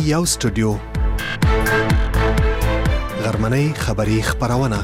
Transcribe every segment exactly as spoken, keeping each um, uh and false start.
یو سټوډیو غرمنۍ خبری خبرونه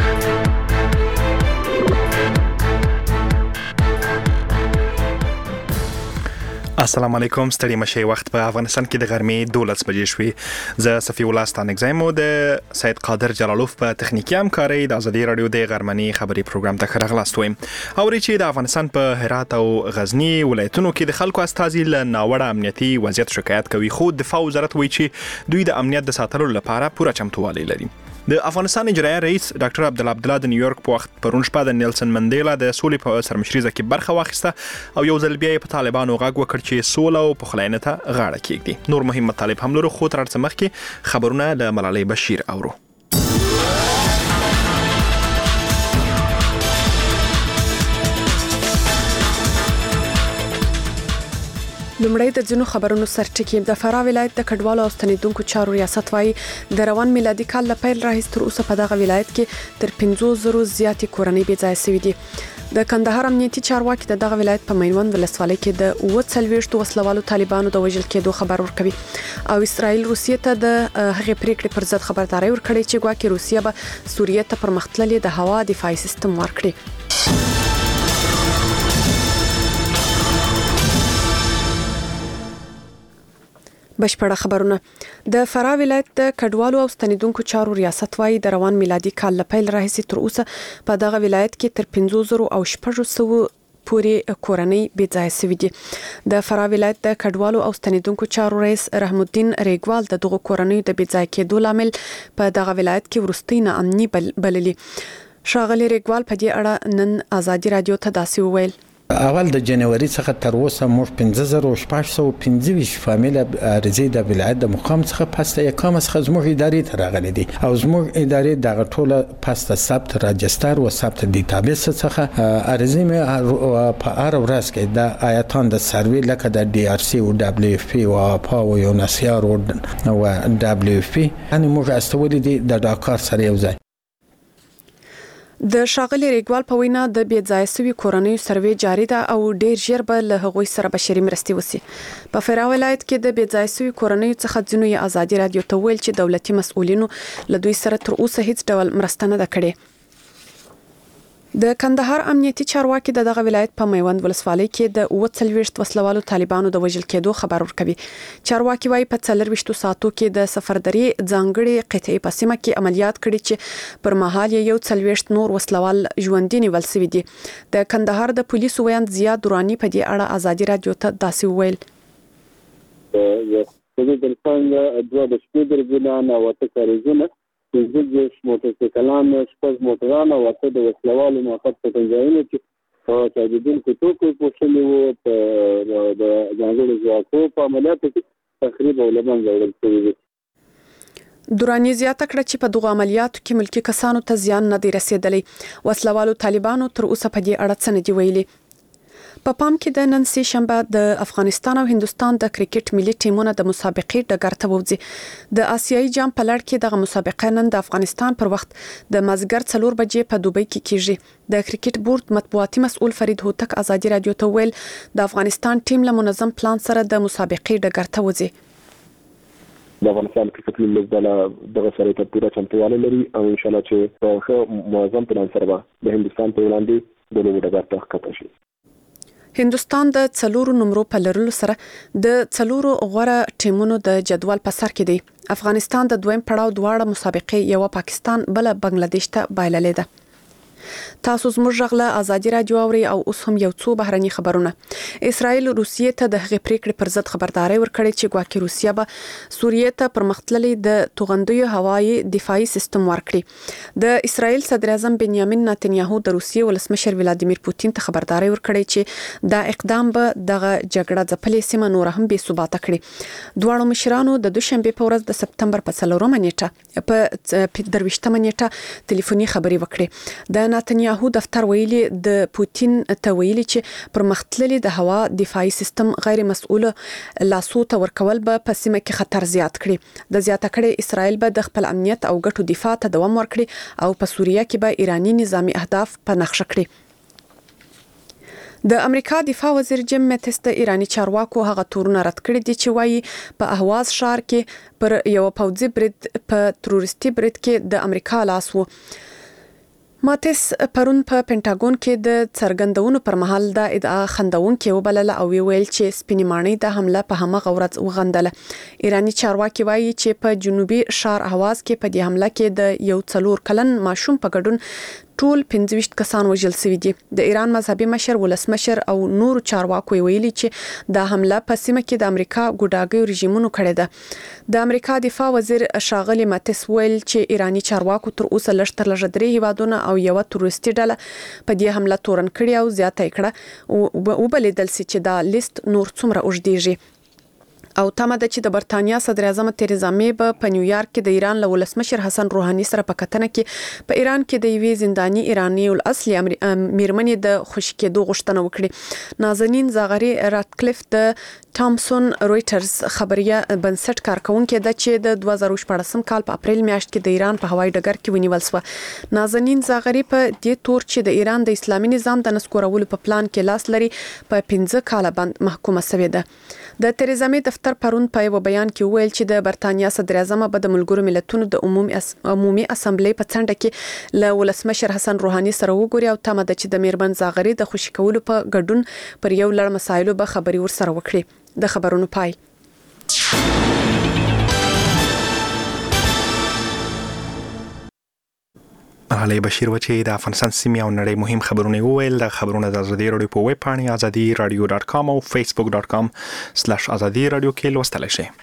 السلام علیکم. ستړي مشه وخت په افغانستان کې د غرمې دولس بجې شوې. زه صفی الله ستانګزایم د سید قادر جلالوف په تخنیکی همکاري د ازادي رادیو د غرمنۍ خبری پروګرام ته راغلاست ویم. اوري چې د افغانستان په هرات او غزنی ولایتونو کې د خلکو استازي له ناوړه امنیتي وضعیت شکایت کوي، خو دفاع وزارت وایي چې دوی د امنیت د ساتلو لپاره پوره چمتووالی لري. د افغانستان اجرایي رئیس ډاکټر عبدالله عبدالله د نیویورک په وخت پرون شپه د نیلسن منډیلا د سولې په سرمشريزه کې برخه واخیسته او یو ځل بیا په طالبانو غږ وکړ چې سوله او پخلاینه ته غاړه کېږدي. نور مهم مطالب هم لرو، خو تر څه مخکې خبرونه له ملالۍ بشیر اورو. لومړی د ځینو خبرونو سرټکی. د فراه ولایت د کډوالو او ستنیدونکو چارو ریاست وايي د روان میلادي کال له پیل راهیسې تر اوسه په دغه ولایت کې تر پنځوس زره زیاتې کورنۍ بې ځایه شوې دي. د کندهار امنیتي چارواکي د دغه ولایت په میوند ولسوالۍ کې د اوه څلوېښتو وسلوالو طالبانو د وژل کېدو خبر ورکوي او اسرائیل روسیې ته د هغې پریکړې پر ضد خبرداري ورکړي چې ګواکې روسیه به سوریې ته پرمختللي د هوا دفاعي سیستم ورکړي. بشپړه خبرونه. د فراه ولایت د کډوالو او ستنیدونکو چارو ریاست وايي د روان میلادي کال له پیل راهیسې تر اوسه په دغه ولایت کې تر پنځوس زره او شپږ سوه پورې کورنۍ بې ځایه شوې دي. د فراه ولایت د کډوالو او ستنیدونکو چارو رئیس رحم الدین ریګوال د دغه کورنۍ د بې ځایه کېدو لامل په دغه ولایت کې وروستۍ ناامني بللي. ښاغلي ریګوال په دې اړه نن ازادي رادیو ته داسې وویل: اول د جنوري څخه تر اوسه موږ پنځه زره شپږ سوه پنځه ویشت فامیله عارضي د ولایت د مقام څخه پس د اقامه څخه زموږ ادارې ته راغلي دي او زموږ ادارې دغه ټوله پس د ثبت راجستر او ثبت ډیټابیس څخه عارضي مې په هر ورځ کې د آیتان د سروي لکه د ډي ار سی او دبليو اف پی او اپا او یونسیار او دبليو اف پی ان موږ استولې دي د ډاکار سره یو ځای. د ښاغلي ریګوال په وینا د بې ځایه شوي کورنیو سروې جاري ده او ډیر ژر به له هغوی سره بشري مرستې وشي. په فراه ولایت کې د بې ځایه شوي کورنیو څخه ځینو یې ازادي رادیو ته ویل چې دولتي مسؤلینو له دوی سره تر اوسه هیڅ ډول مرسته نه ده کړې. د کندهار امنیتي چارواکي د دغه ولایت په میوند ولسوالۍ کې د اوه څلوېښت وسلوالو طالبانو د وژل کېدو خبر ورکوي. چارواکي وايي په څلرویشتو ساعتو کې د سفردري ځانګړي قطعې په سیمه کې عملیات کړي چې پر مهال یو څلوېښت نور وسلوال ژوندي نیول شوي دي. د کندهار د پولیسو ویاند ضیا دراني په دې اړه ازادي رادیو ته داسې وویل: د څنګه دوه د شپې درګونه او اته کاریزونه د موټرسایکلان شپږ موټران او اته د وسلوالو موقت په تنظیمونو کې په تجدیدونکو توکو پوښتنې وو په د ځانګړو ځواکو په عملیاتو کې تخریب او له منځه وړل شوي دي. دراني زیاته کړه چې په دغو عملیاتو کې ملکي کسانو ته زیان نه دی رسېدلی. وسلوالو طالبانو تر اوسه په دې اړه څه نه دي ویلي. په پام کې د نن سه شنبه د افغانستان او هندستان د کرکټ ملي ټیمونو د مسابقې ډګر ته وځي. د آسیایي جام په لړ کې دغه مسابقه نن د افغانستان پر وخت د مازیګر څلور بجې په دوبۍ کې کیږي. د کرکټ بورډ مطبوعاتي مسؤل فرید هوتک ازادي رادیو ته ویل د افغانستان ټیم له منظم پلان سره د مسابقې ډګر ته وځي. د افغانستان کرکټ لوبډله دغه سره ته پوره چمتووالی لري او ان شاء الله چې په ښه منظم پلان سره به د هندستان په وړاندې د لوبو ډګر ته ښکته شي. هندستان د څلورو نمرو په لرلو سره د څلورو غوره ټیمونو د جدول په سر کې دی. افغانستان د دویم پړاو دواړه مسابقې یو پاکستان بل بنگلاديش ته بایللې ده. تاسو زموږ غږ له ازادي رادیو اورئ او اوس هم یو څو بهرني خبرونه. اسرائیل روسیې ته د هغې پریکړې پر ضد خبرداري ورکړې چې ګواکې روسیه به سوریې ته پرمختللي د توغندیو هوایي دفاعي سیستم ورکړي. د اسرائیل صدر اعظم بنیامین نتنیاهو د روسیې ولسمشر ولادیمیر پوتین ته خبرداري ورکړې چې دا اقدام به دغه جګړه ځپلې سیمه نور هم بې ثباته کړي. دواړو مشرانو د دوشنبه په ورځ د سپتمبر په څلورمه نیټه په درویشتمه نیټه ټلیفوني خبري وکړي. د نتنیاهو دفتر ویلي د پوتین ته ویلي چې پرمختللي د هوا دفاعي سیستم غیر مسؤله لاسو ته ورکول به په سیمه کې خطر زیات کړي. د زیاته کړي اسرائیل به د خپل امنیت او ګټو دفاع ته دوام ورکړي او په سوریه کې به ایرانی نظامی اهداف په نقشه کړي. د امریکا دفاع وزیر جیم میتس د ایرانی چارواکو هغه تورونه رد کړی دي چې وایي په اهواز ښار کې پر یو پوځي برید په تروریستي برید کې د امریکا لاس وو. ماتس پرون په پینټاګون کې د څرګندونو پر مهال د ادعا خندونکې وبلله او ویل چې سپینې ماڼۍ د حمله په همغه ورځ وغندله. ایرانی چارواکي وایي چې په جنوبي ښار اهواز کې په دې حمله کې د یو څلور کلن ماشوم په ګډون ټول پنځه ویشت کسان وژل شوي دي. د ایران مذهبي مشر ولسمشر او نور چارواکو ویلي چې د حمله په سیمه کې د امریکا ګوډاګیو رژیمونو کړې ده. د امریکا دفاع وزیر شاغلی ماتس ویل چې ایرانی چارواکو تر اوسه لږ تر لږه درې هیوادونه او یو تروریستي ډله په دې حمله تورن کړی او زیاته کړه او وبلیدل چې دا لیست نور څومره اوږدیږي. او تمه ده چې د برتانیا صدر اعظم تریزا می په نیویارک کې د ایران له ولسمشر حسن روحاني سره په کتنه کې په ایران کې د یوې زنداني ایرانی الاصلي میرمنې د خوشی کېدو غوښتنه وکړي. نازنین زاغری راتکلیف د تامسون رويټرز خبريه بنسټ کارکونکې ده چې د دوه زره شپږم کال په اپریل میاشت کې د ایران په هوایي ډګر کې ونیول شو. نازنین زاغری په دې تور چې د ایران د اسلامي نظام د نسکورولو په پلان کې لاس لري په پنځه کال باندې محکومه شوې ده. د تریزا می دفتر پرون په یو بیان کې ویل چې د برتانیا صدر اعظم به د ملګرو ملتونو د عمومي اس... عمومي اسمبلی په څنډه کې له ولسمشر حسن روحاني سره وګوري او تمه ده چې د میرمن زاغری د خوشی کولو په ګډون پر یو لړ مسایلو به خبري ور سره وکړي. د خبرونو پای. علي بشیر و چې د افغانستان سیمې او نړۍ مهم خبرونه وویل. د خبرونه د ازادي رادیو په ویب پاڼه ازادي رادیو ډاټ کام او فیسبوک ډاټ کام سلیش ازادي رادیو کې لوستلی شئ.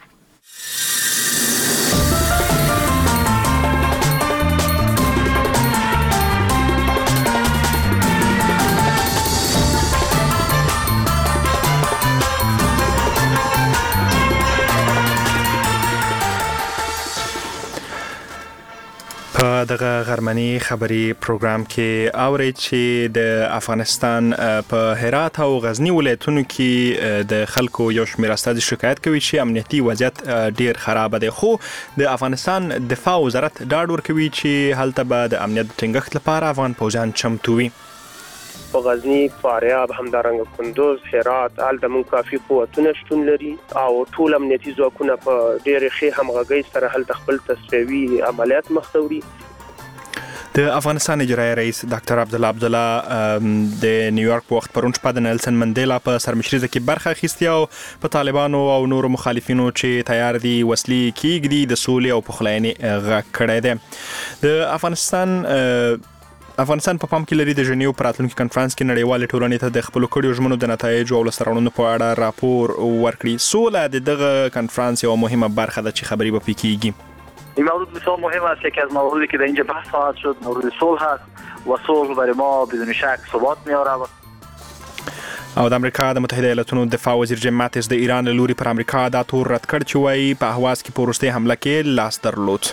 په دغه غرمني خبري پروګرام کې اوري چې د افغانستان په هرات او غزنی ولایتونو کې د خلکو یو شمېر استازي شکایت کوي چې امنیتي وضعیت ډیر خراب دی، خو د افغانستان دفاع وزارت ډاډ ورکوي چې هلته به د امنیت ټینګښت لپاره افغان پوځیان چمتو وي. په غزنی، فاریاب، همدارنګه کندوز، هرات آل د مون کافي قوتونه شتون لري او ټول امنیتي ځواکونه په ډېرې ښې همغږۍ سره هلته خپل تصفیوي عملیات مخته وړي. د افغانستان اجرایي رئیس ډاکټر عبدالله عبدالله د نیویارک په وخت پرون شپه د نیلسن منډیلا په سرمشریزه کې برخه اخیستې او په طالبانو او نورو مخالفینو چې تیار دي وسلې کېږدي د سولې او پخلاینې غږ کړی دی. د افغانستان افغانستان په پام کې لري د ژنیو په راتلونکي کنفرانس کې نړیوالې ټولنې ته د خپلو کړیو ژمنو د نتایجو او لاسته راوړنو په اړه راپور ورکړي. سوله د دغه کنفرانس یوه مهمه برخه ده چې خبرې به پرې کیږي. این موضوع بسیار مهم است. یکی از مواردی که در اینجا بحث خواهد شد مورد صلح است و صلح برای ما بدون شک ثبات میاره. او د امریکا د متحده ایالاتونو دفاع وزیر جیم ماتس د ایران له لوري پر امریکا دا تور رد کړ چې وایي په اهواز کې په وروستۍ حمله کې لاس درلود.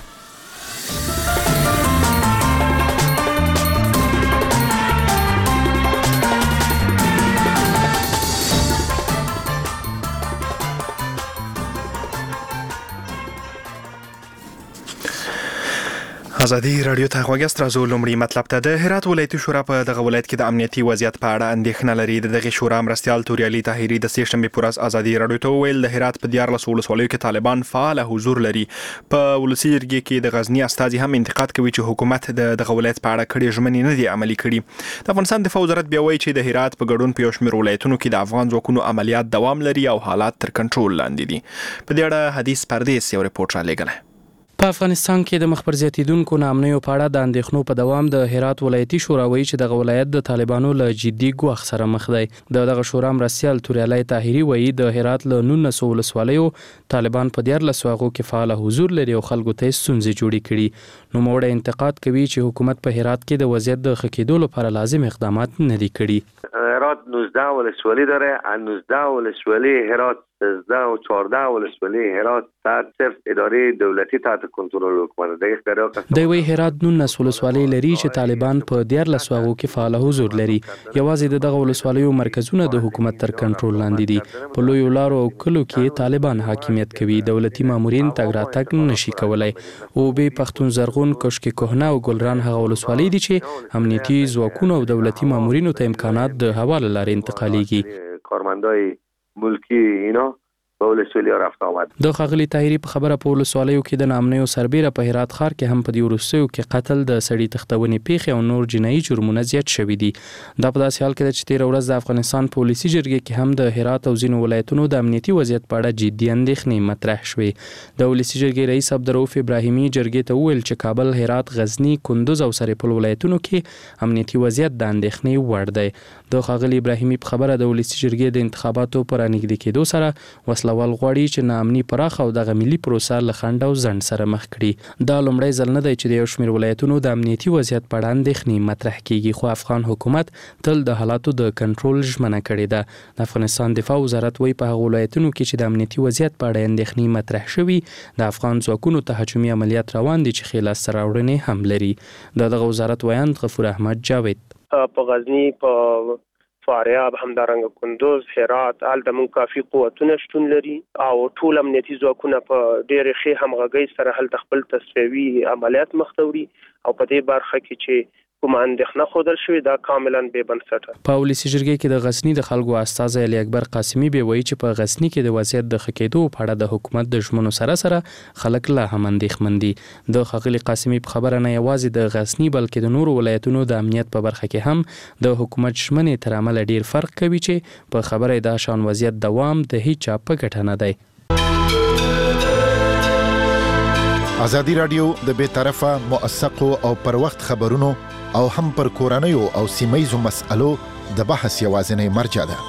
ازادي رادیو ته غوږیاست. راځو لومړی مطلب ته. د هرات ولایتي شورا په دغه ولایت کې د امنیتي وضعیت په اړه اندېښنه لري. د دغه شورا مرستیال توریالي طاهري د سې شنبې پر ورځ ازادي رادیو ته وویل د هرات په دیارلس ولسوالیو کې طالبان فعال حضور لري. په ولسي جرګې کې د غزنی استازي هم انتقاد کوي چې حکومت د دغه ولایت په اړه کړي ژمنې نه دي عملي کړي. د افغانستان دفاع وزارت بیا وایي چې د هرات په ګډون په یو شمېر ولایتونو کې د افغان ځواکونو عملیات دوام لري او حالات تر کنټرول لاندې دي. په دې اړه حدیث پردیس یو رپورټ را لېږلی. په افغانستان کې د مخبر زیاتیدونکو نامنیو په اړه د اندېښنو په دوام د هرات ولایتي شورا وایي چې دغه ولایت د طالبانو له جدي ګواښ سره مخ دی. د دغه شورا مرستیال توریالي طاهري وایي د هرات له نولس ولسوالیو طالبان په دیارلس هغو کې فعال حضور لري او خلکو ته ستونزې جوړې کړي. نوموړی انتقاد کوي چې حکومت په هرات کې د وضعیت د ښه کېدو لپاره لازم اقدامات نه دي کړي. هرات نوزده ولسوالی داره. از نوزده ولسوالی هرات سیزده و چهارده ولسوالی هرات تحت صرف اداره دولتی تحت کنترل حکومت ده د وی هرات نونس ولسوالۍ لري چې طالبان په دیارلس واغو کې فعال حضور لري. یوازې دغه ولسوالیو مرکزونه د حکومت تر کنټرول لاندې دي. په لویو لارو او کلو کې طالبان حاکمیت کوي. دولتي مامورین تګ راتګ نشي کولای. او به پښتون زرغون کشک کهنه او ګلران هغه ولسوالۍ دي چې امنیتي ځواکونه او دولتي مامورینو ته امکانات د حواله لارې انتقالیږي. کارمندای ملکی اینا په ولسوالۍ رفت آمد. د ښاغلي طاهري په خبره په ولسوالیو کې د نامنیو سربیره په هرات ښار کې هم په دې وروستیو کې قتل د سړي تښتونې پیښې او نور جنایي جرمونه زیات شوي دي. دا په داسې حال کې ده چې تېره ورځ د افغانستان په ولسي جرګې کې هم د هرات او ځینو ولایتونو د امنیتي وضعیت په اړه جدي اندېښنې مطرح شوې. د ولسي جرګې رئیس عبدالرؤف ابراهیمي جرګې ته وویل چې کابل، هرات، غزني، کندوز او سرپل ولایتونو کې امنیتي وضعیت د اندېښنې وړ دی. د ښاغلي ابراهیمي په خبره د ولسي جرګې د انتخاباتو پر رانږدې کېدو سره وسلوال غواړي چې ناامني پراخه او دغه ملي پروسه له خنډ او ځنډ سره مخ کړي. دا لومړی ځل نه دی چې د یو شمېر ولایتونو د امنیتي وضعیت په اړه اندېښنې مطرح کیږي، خو افغان حکومت تل د حالاتو د کنټرول ژمنه کړې ده. د افغانستان دفاع وزارت وایي په هغو ولایتونو کې چې د امنیتي وضعیت په اړه اندېښنې مطرح شوي د افغان ځواکونو تهاجمي عملیات روان دي چې ښې لاسته راوړنې هم لري. د دغه وزارت ویاند غفور احمد جاوید په غزني، په فاریاب، همدارنګه کندوز، هرات آل د مون کافي قوتونه شتون لري او ټول امنیتي ځواکونه په ډېرې ښې همغږۍ سره هلته خپل تصفیوي عملیات مخته وړي او په دې برخه کې چې کوم اندېښنه ښودل شوې دا کاملا بې بنسټه. په ولسي جرګې کې د غزني د خلکو استازی علي اکبر قاسمي به وایي چې په غزني کې د وضعیت د ښه کېدو په اړه د حکومت د ژمنو سره سره خلک لا هم اندېښمن دي. د ښاغلي قاسمي په خبره نه یوازې د غزني بلکې د نورو ولایتونو د امنیت په برخه کې هم د حکومت ژمنې تر عمله ډیر فرق کوي چې په خبره دا شان وضعیت دوام د هیڅ چا په ګټه نه دی. ازادي رادیو د بې طرفه، موثقو او پر وخت خبرونو او هم پر کورنیو او سیمه‌یزو مسألو د بحث یوازینی مرجع ده.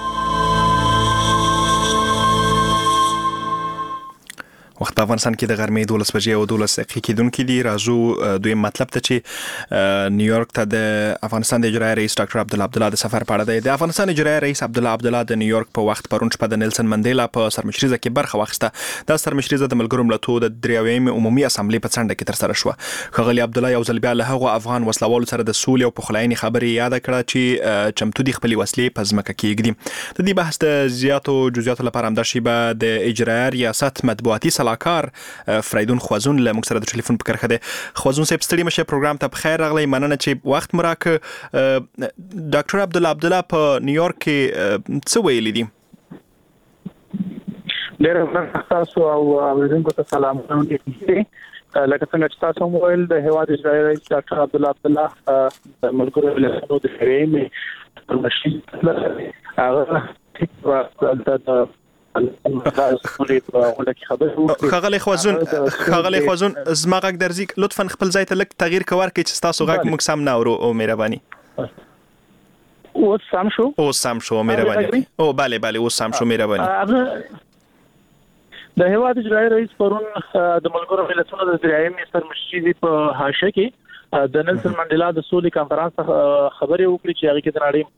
وخت په افغانستان کې د غرمې دولس بجې او دولس دقیقې کېدونکې دي. راځو دویم مطلب ته چې نیویارک ته د افغانستان د اجرایي رئیس ډاکټر عبدالله عبدالله د سفر په اړه دی. د افغانستان اجرایي رئیس عبدالله عبدالله د نیویارک په وخت پرون شپه د نیلسن منډیلا په سرمشریزه کې برخه واخیسته. دا سرمشریزه د ملګرو ملتونو د دریاویم عمومي اسامبلې په څنډه کې ترسره شوه. ښاغلي عبدالله یو ځل بیا له هغو افغان وسلوالو سره د سولې او پخلاینې خبرې یاد کړه چې چمتو دي خپلې وسلې په ځمکه کېږدي. د دې بحث د زیاتو جزئیاتو لپاره همدا شیبه د اجرایي ریاست مطبوعاتي سلاکار فریدون خوازون له موږ سره د ټلیفون په کرخه ده. خوازون صاحب ستړي مشه، پروګرام ته بخیر راغلی. مننه چې وخت مراک. ډاکټر عبدالله عبدالله په نیویارک کې څه ویلي دي؟ ډېر مننه تاسو او اوریدونکو ته سلامونه وکړئ. لکه څنګه چې تاسو وویل د هیواد اجرایي رئیس ډاکټر عبدالله عبدالله د ملګرو ملتونو د دریاویم پرمشي هغه ټیک خاغلی خوازون خاغلی خوازون زما غږ درځي، لطفا خپل ځای ته لږ تغییر کوار کې چې تاسو غږ موږ سم نه اورو او مهرباني. اوس سم شو؟ اوس سم شو، مهرباني. او بله بله اوس سم شو، مهرباني. د هیواد اجرایي رئیس پرون د ملګرو ملتونو د دریاویم سرمشریزې په حاشیه کې د نیلسن منډیلا د سولې کانفرنس خبرې وکړې چې هغه کې د نړۍ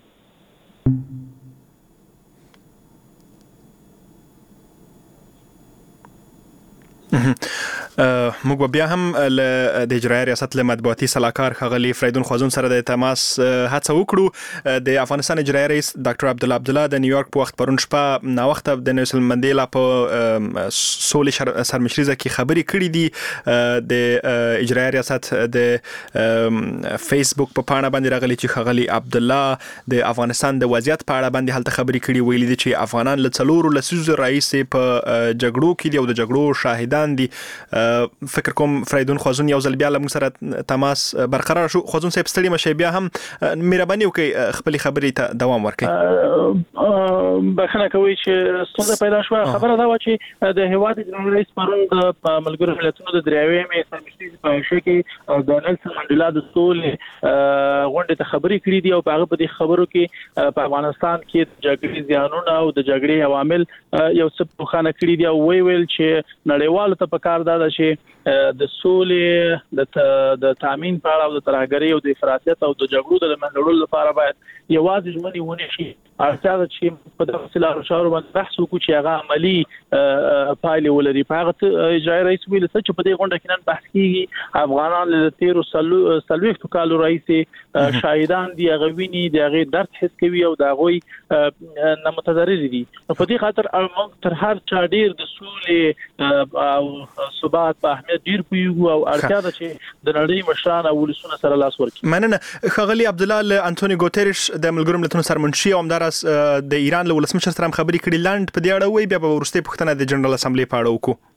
موږ بیا هم د اجرایي ریاست له مطبوعاتي سلاکار ښاغلي فریدون خوازون سره د تماس هڅه وکړو. د افغانستان اجرایي رئیس ډاکټر عبدالله عبدالله د نیویارک په وخت پرون شپه ناوخته د نیلسن منډیلا په سولې سرمشریزه کې خبرې کړې دي. د اجرایي ریاست د فیسبوک په پاڼه باندې راغلي چې ښاغلي عبدالله د افغانستان د وضعیت په اړه باندې هلته خبرې کړې، ویلي دي چې افغانان له څلورو لسیزو راهیسې په جګړو کې دي او د جګړو شاهدان دي. فکر کوم فریدون خوازون یو ځل بیا له موږ سره تماس برقرار شو. خوازون صاحب ستړي مشه، بیا هم مهرباني وکړئ خپلې خبرې ته دوام ورکړئ. بخښنه کوي چې ستونزه پیدا شوه. خبره دا وه چې د هیواد اجرایي رئیس پرون د ملګرو ملتونو د دریاویم سرمشریزې په حاشیه کې د نیلسن منډیلا د سولې غونډې ته خبرې کړې دي او په هغه په دې خبرو کې په افغانستان کې د جګړې زیانونه او د جګړې عوامل یو څه روښانه کړي دي او ویل چې نړیوالو ته پکار ده چې د سولې د د تامین په اړه او د ترهګرۍ او د افراطیت او د جګړو د منځلولو لپاره باید یوازې ژمنې ونه شي. اړتیا ده چې په دغه سلسله شاور باندې بحث وکړو چې هغه عملی پایلې ولري. په هغه اجرایي رئیس ویل چې په دې غونډه کې نن بحث کیږي افغانان له تیرو سلويختو کالو راځي شاهدان دي، هغه ویني د هغه درد حس کوي او د هغه نه متضرر دي. په دې خاطر موږ تر هر چا ډیر د سولې او ثبات په اهمیت ډیر پوهیږو او اړتیا ده چې د نړۍ مشران او ولسونه سره لاس ورکړي. مننه ښاغلي عبدالله انټونی ګوتریش د ملګرو ملتونو سرمنشي او همدارس د ایران له ولسمشر سره خبرې کړې لاند په دې اړه وی بیا به ورسته پښتنه د جنرال اسمبلی په اړه وکړو.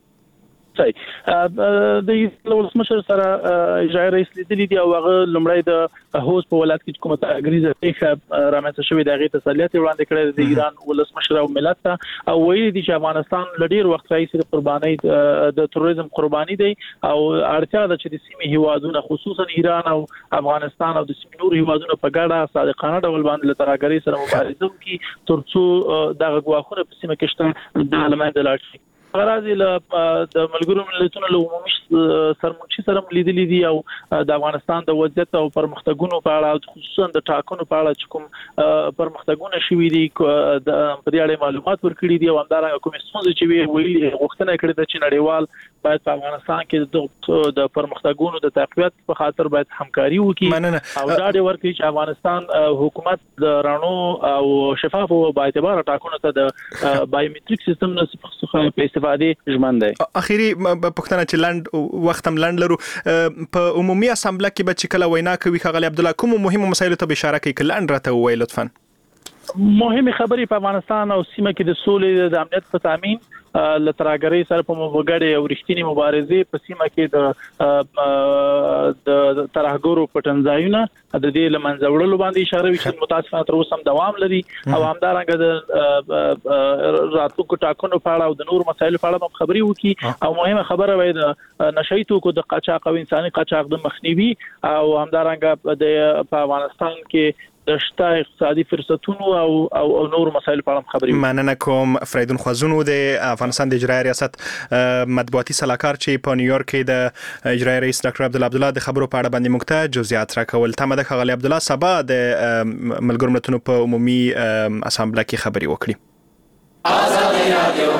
صحیح د ولسمشر سره اجرایي رئیس لیدلی دی او هغه لمړی د هوس په ولایت کې کومه تغریزه پیښه رامنځته شوې د هغې تسلیت وړاندې کړې د ایران ولسمشر او ملت ته او ویلي دي چې افغانستان لډیر وخت راځي د قربانۍ د تروریزم قرباني دی او اړتیا ده چې د سیمې هیوادونو خصوصا ایران او افغانستان او د سیمې نور هیوادونو په ګډه صادقانه ډول باندې له ترهګرۍ سره مبارزه وکړي ترڅو دغه ګواښونه په سیمه کې شته د علامه دلار شي. غراضی له د ملګرو ملتونو له عمومي سرمنشي سره لیدلې دي او د افغانستان د وضعیت او پرمختګونو په اړه خصوصا د ټاکنو په اړه چې کوم پرمختګونه شوي دي د په دې اړه معلومات ورکړي دي او همدارنګه کوم څه چې وی ویلي غوښتنه کړې ده چې نړیوال باید په افغانستان کې د پرمختګونو د تقویت په خاطر باید همکاري وکړي او دا ډېر ورکړي چې افغانستان حکومت د رڼو او شفاف او با اعتبار ټاکنو ته د بایومټریک سیستم نه څخه استفاده ژمن دی. اخیری پښتنه چې لاند وخت هم لاند لرو په عمومي اسامبله کې به چې کله وینا کوي ښاغلی عبدالله کوم مهمه مسایلو ته اشاره کوي کله راته ووایي لطفا. مهمه خبرې په افغانستان او سیمه کې د سولې د امنیت په تامین له ترهګرۍ سره په مبارزه او رښتینی مبارزه په سیمه کې د د ترهګرو پټنځایونه د دې لمنځه وړلو باندې اشاره وشي متاسفانه تر اوسه هم دوام لري او همدارنګه د راتلونکو ټاکنو په اړه او د نور مسایلو په اړه خبري وکي او مهمه خبره وای د نشئی توکو د قاچاق او انساني قاچاق د مخنیوي او همدارنګه د په افغانستان کې د شته اقتصادي فرصتونو او او نور مسایل په اړه خبري. مننه کوم فریدون خوازونو د افغانستان د اجرایي ریاست مطبوعاتي سلاکار چې په نیویورک کې د اجرایي رئیس ډاکټر عبدالله عبدالله د خبرو په اړه باندې مکته جزئیات راکول. تمه ده ښاغلی عبدالله سبا د ملګرو ملتونو په عمومي اسامبله کې خبري وکړي. آزادي رادیو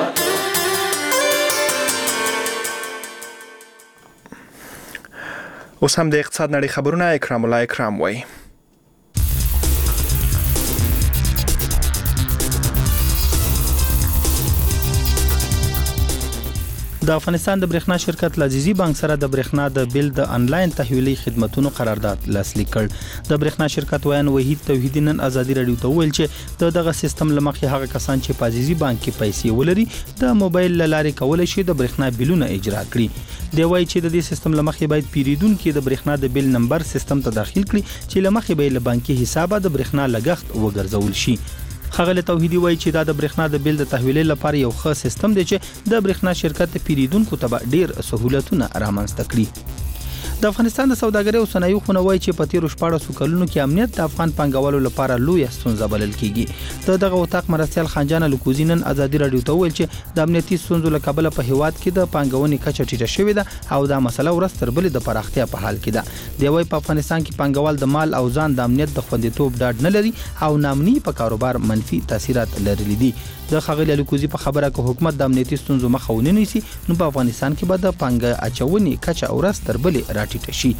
اوس هم د اقتصاد نړۍ خبرونه اکرام الله اکرام وایي. د افغانستان د برېښنا شرکت لازیزي بانک سره د برېښنا د بیل د انلاین تحویلي خدماتو قرارداد لاسلیک کړ. د برېښنا شرکت ویان وحید توحیدی نن ازادي رادیو ته ویل چې د دغه سیستم لمخې هغه کسان چې په لازیزي بانک کې پیسې ولري د موبایل لارې کولای شي د برېښنا بیلونه اجرا کړي. دی وایي چې د دې سیستم لمخې باید پیریدونکو د برېښنا د بیل نمبر سیستم ته داخل کړي چې لمخې به له بانکي حسابه د برېښنا لګښت وګرځول شي. ښاغلی توحیدی وایي چې دا د برېښنا د بیل د تحویل لپاره یو ښه سیستم دی چې د برېښنا شرکت پیریدونکو ته ډیر سہولتونه رامنځته کړي. د افغانستان د سوداګرۍ او صنایعو خونه وایي چې په تیرو شپاړسو کلونو کې امنیت د افغان پانګوالو لپاره لویه ستونزه بلل کیږي. د دغه وطاق مرستیال خانجان الکوزی نن ازادي رادیو ته ویل چې د امنیتي ستونزو له کبله په هیواد کې د پانګونې کچه ټیټه شوې ده او دا مسله ورځ تر بلې د پراختیا په حال کې ده. دی وایي په افغانستان کې پانګوال د مال او ځان د امنیت د خوندیتوب ډاډ نه لري او نامني په کاروبار منفي تاثیرات لرلي دي. د ښاغلي الکوزی په خبره کې حکومت د امنیتي ستونزو مخه ونه نیسي نو په افغانستان کې به د پانګه اچونې کچه ورځ تر بلې راټیټه شي.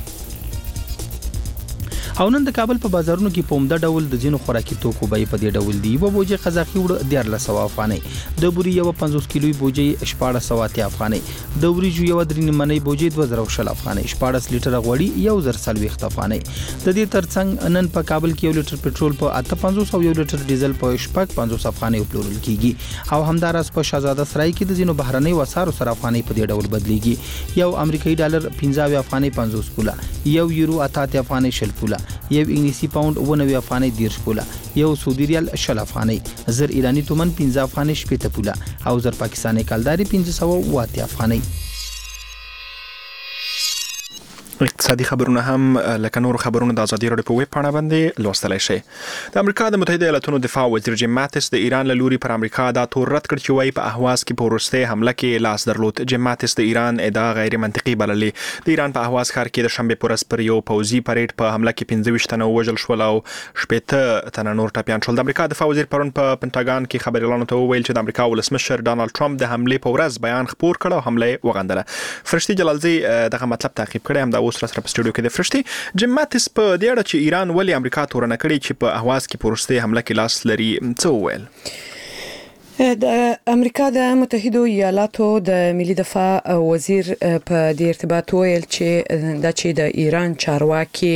او نن د کابل په بازارونو کې په عمده ډول د ځینو خوراکي توکو بیې په دې ډول دي. یوه بوجۍ قزاقي وړه دیارلس سوه افغانۍ، د بوري یوه پنځوس کیلوي بوجۍ شپاړس سوه اتیا افغانۍ، د وریجو یوه درې نیمنۍ بوجۍ دوه زره شل افغانۍ، شپاړس لیټره غوړي یو زر څلوېښت افغانۍ. د دې ترڅنګ نن په کابل کې یو لیټر پټرول په اته پنځوس او یو لیټر ډیزل په شپږ پنځوس افغانۍ پلورل کیږي. او همداراز په شهزاده سرای کې د ځینو بهرنیو اسعارو سره افغانۍ په دې ډول بدلیږي. یو امریکایي ډالر پنځه اویا افغانۍ پنځوس پوله، یو یورو اته اتیا افغانۍ شل پوله، یو انګلیسي پاوند اوه نوي افغانۍ دېرش پوله، یو سعودي ریال شل افغانۍ، زر ایراني تومن پنځه افغانۍ شپېته پوله او زر پاکستاني کلداري پنځه سوه اوه اتیا افغانۍ. اقتصادي خبرونه هم لکه نور خبرونه د ازادي راډیو په ویب پاڼه باندې لوستلای شئ. د امریکا د متحده ایالاتونو دفاع وزیر جیم ماتس د ایران له لوري پر امریکا دا تور رد کړ چې وايي په اهواز کې په وروستۍ حمله کې لاس درلود. جیم ماتس د ایران ادعا غیر منطقي بللې. د ایران په اهواز ښار کې د شنبه پر ورځ پر یو پوځي پریډ په حمله کې پنځه ویشت تنه وژل شول او شپږ تنه نور ټپیان شول. د امریکا دفاع وزیر پرون په پنټاګان کې خبريالانو ته وویل چې د امریکا ولسمشر ډانلډ ټرمپ د حمله په ورځ بیان خپور کړ او حمله وغندله. فرشتي جلالزی دغه مطلب تعقیب کړی هم د اوس سره په سټوډیو کې د فرشتي جیم ماتس په دې اړه چې ایران ولې امریکا تورنه کړی چې په اهواز کې پروسته حمله کې لاس لري څه وویل. د امریکا د متحده ایالاتو د ملي دفاع وزیر په دې ارتباط ویل چې د چې د ایران چارواکي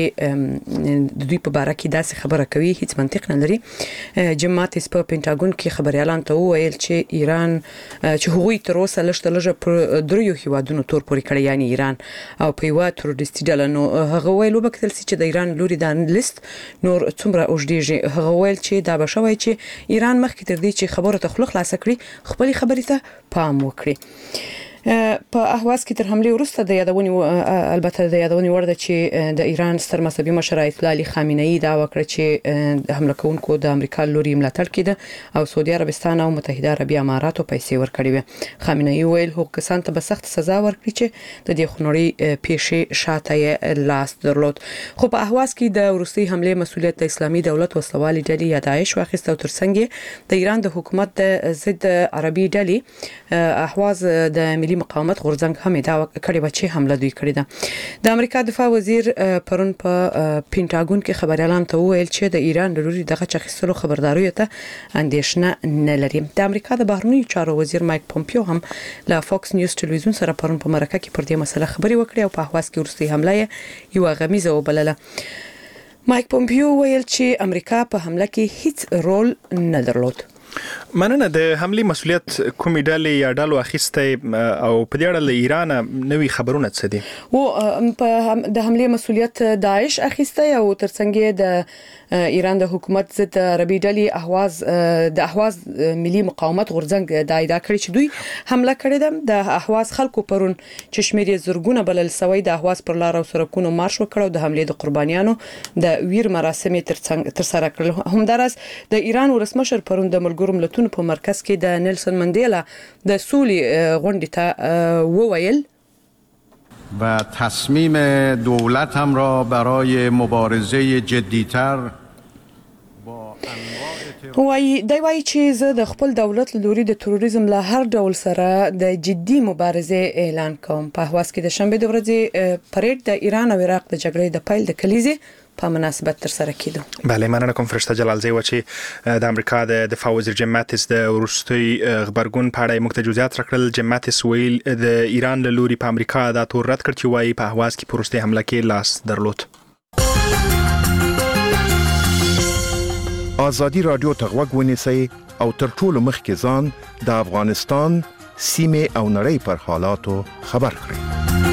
د دوی په اړه کې داسې خبره کوي هیڅ منطق نه لري. جیم ماتس په پینټاګون کې خبريالان ته ویل چې ایران چې هغوی تر اوسه لږ لږ پر دریو هیوادونو تور پورې کړی یعنی ایران او په یو تروریستي ډله نو هغه ویل وبکتل چې د ایران لوري د لیست نور څومره اوږدېږي. هغه ویل چې دا بشوي چې ایران مخکې تر دې چې خبره تخلق خلاص کړی خپل خبرې ته پام وکړي. په اهواز کې تر حمله وروسته د یادونې البته د یادونې ورده چې د ایران ستر مذهبي مشر ایت الله علي خامنه‌ای دا وکړه چې د حمله کوونکو د امریکا لوري ملاتړ کړي او سعودي عربستان او متحده عربي اماراتو پیسې ورکړي وي. خامنه‌ای ویل هغه کسان ته به سخت سزا ورکړي چې د دې خنوري پیښې شاته لاس درلود. خو په اهواز کې د روسي حمله مسؤلیت د اسلامي دولت وسلوالي ډلې یا داعش واخیسته او ترڅنګ د ایران د حکومت د ضد عربي ډلې اهواز د ملي مقاومت غورځنګ هم دا کړي و چې حمله دوی کړې ده. د امریکا دفاع وزیر پرون په پینټاګون کې خبريالان ته وویل چې د ایران لوري دغه چخیستلو خبرداري ته اندېښنه نه لري. د امریکا د بهرنیو چارو وزیر مایک پومپیو هم له فاکس نیوز ټلویزیون سره پرون په مرکه کې پر دې مسله خبري وکړې او په اهواز کې ورستي حمله یو غمیزه وبلله. مایک پومپیو ویل چې امریکا په حمله کې هیڅ رول نه درلود. مننه. د حمله مسؤلیت کومې ډلې یا ډلو اخیسته او په دې اړه له ایران نوې خبرونه څه دي؟ او په د حمله مسؤلیت داعش اخیسته او ترڅنګ د ایران د حکومت ضد عربي ډلې اهواز د اهواز ملي مقاومت غورځنګ د ایدا کړی چې دوی حمله کړې ده. د اهواز خلکو پرون چې شمیر زرګونه بلل سوي د اهواز پر لار او سرکونو مارش وکړ او د حمله د قربانیانو د ویر مراسم ترڅنګ تر سره کړل. همدارس د ایران ولسمشر پرون د ملګرو ملتونو په مرکز کې د نیلسن منډیلا د سولې غونډې ته وویل و تصمیم دولت هم را برای مبارزه جدی‌تر وای دی وای چې زه د خپل دولت لوري د تروریزم له هر ډول سره د جدي مبارزه اعلان کوم. په اهواز کې د شنبه د ورځې پریډ د ایران او عراق د جګړې د پیل د کلیزې په مناسبت تر سره کیدو. بله مننه کوم فرشته جلالزی و چې د امریکا د دفاع وزیر جیم ماتس د وروستي خبرګون په اړه موږ ته جزئیات راکړل. جیم ماتس ویل د ایران له لوري په امریکا دا تور رد کړ چې وايي په اهواز کې پروسته حمله کې لاس درلود. ازادي رادیو ته غوږ ونیسئ او تر ټولو مخکې ځان د افغانستان سیمه او نړۍ پر حالاتو خبر کړئ.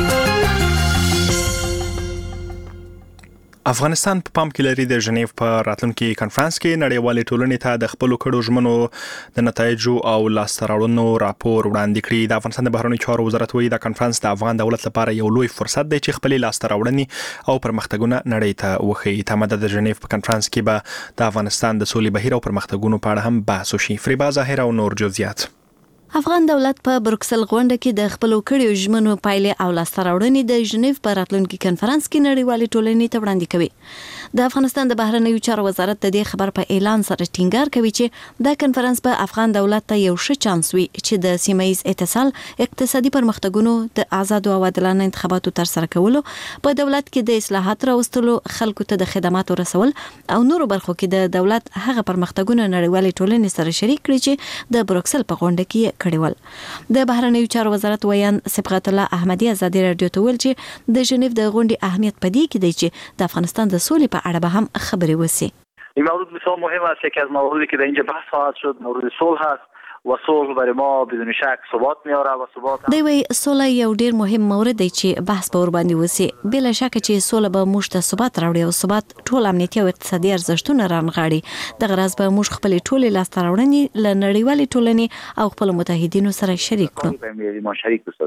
افغانستان په پام کې لري د ژنیو په راتلونکي کانفرنس کې نړیوالې ټولنې ته د خپل کړو ژمنو د نتایجو او لاسته راوړنو راپور وړاندې کړي. د افغانستان د بهرنیو چارو وزارت وایي د کانفرنس د افغان دولت لپاره یو لوی فرصت دی چې خپل لاسته راوړنې او پرمختګونه نړۍ ته وښيي. تماده د ژنیو په کانفرنس کې به د افغانستان د سولې بهیر او پرمختګونو په اړه هم بحث وشي. فریبا ظاهر او نور جزئیات. افغان دولت په بروکسل غونډه کې د خپل کړیو ژمنو پایلې او لاسته راوړنې د ژنیو په راتلونکي کانفرنس کې نړیوالې ټولنې ته وړاندې کوي. د افغانستان د بهرنیو چارو وزارت د دې خبر په اعلان سره ټینګار کوي چې د کانفرنس په افغان دولت ته یو ښه چانس وي چې د سیمه‌ییز اتصال، اقتصادي پرمختګونو، د آزاد او عادلانه انتخاباتو تر سره کولو، په دولت کې د اصلاحات راوستلو، خلکو ته د خدماتو رسول او نورو برخو کې د دولت هغه پرمختګونه نړیوالې ټولنې سره شریک کړي چې د بروکسل په غونډه کې کړي ول. د بهرنیو چارو وزارت ویان صبغت الله احمدی ازادي رادیو ته ویل چې د ژنیو د غونډې اهمیت پدې کې دی چې د افغانستان د سولې په اړه به هم خبرې وسی. این موضوع بسیار مهم است. یکی از مواردی که در اینجا بحث خواهد شد مورد صلح است و صلح برای ما بدون شک ثبات میاره و ثبات دی وی صلح یو ډیر مهم مورد دی چې بحث په ور باندې وسی. بلا شک چې صلح به موږ ته ثبات راوړي او ثبات ټول امنیتي او اقتصادي ارزښتونه رانغاړي. د غرض به موږ خپل ټول لاسته راوړنې ل نړیوالې ټولنې او خپل متحدینو سره شریک کړو.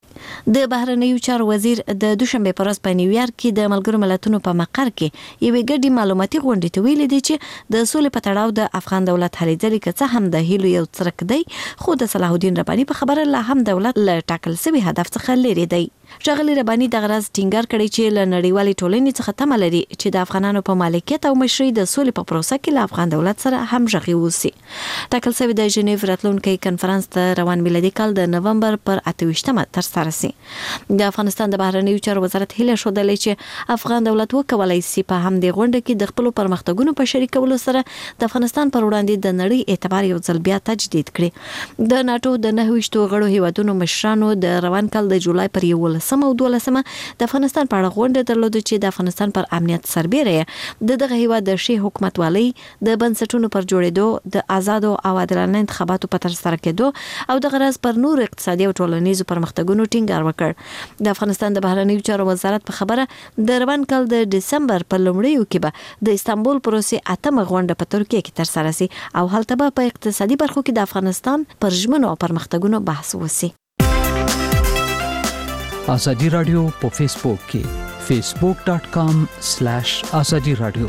د بهرنیو چارو وزیر د دوشنبه پر ورځ په نیویارک کې د ملګرو ملتونو په مقر کې یوې ګډې معلوماتي غونډې ته ویلي دي چې د سولې په تړاو د افغان دولت هلې ځلې که څه هم د هیلو یو څرک دی، خو د صلاح الدین رباني په خبره لا هم دولت له ټاکل شوي هدف څخه لرې دی. ښاغلي رباني دغه راز ټینګار کړی چې له نړیوالې ټولنې څخه تمه لري چې د افغانانو په مالکیت او مشرۍ د سولې په پروسه کې له افغان دولت سره همغږي وشي. ټاکل شوی د ژنیو راتلونکي کنفرانس ته روان میلادي کال د نومبر پر اته ویشتمه ترسره شي. د افغانستان د بهرنیو چارو وزارت هیله شودلې چې افغان دولت وکولای شي په همدې غونډه کې د خپل پرمختګونو په شریکولو سره د افغانستان پر وړاندې د نړۍ اعتبار یو ځل بیا تجدید کړي. د ناتو د نهه ویشتو غړو هیوادونو مشرانو د روان کال د جولای پر یولسمه او دولسمه د افغانستان په اړه غونډه درلوده چې د افغانستان پر امنیت سربېره د دغه هیواد د شي حکومتوالۍ د بنسټونو پر جوړېدو، د آزادو او عادلانه انتخاباتو په ترسره کېدو او د غرض پر نور اقتصادي او ټولنیزو پرمختګونو ټینګار وکړ. د افغانستان د بهرنیو چارو وزارت په خبره د روان کال د دسمبر په لومړیو کې به د استانبول پروسې اتمه غونډه په ترکیه کې ترسره شي او هلته به په اقتصادي برخو کې د افغانستان پر ژمنو او پرمختګونو بحث وشي. ازادي رادیو په فیسبوک کې facebook dot com slash azadi radio.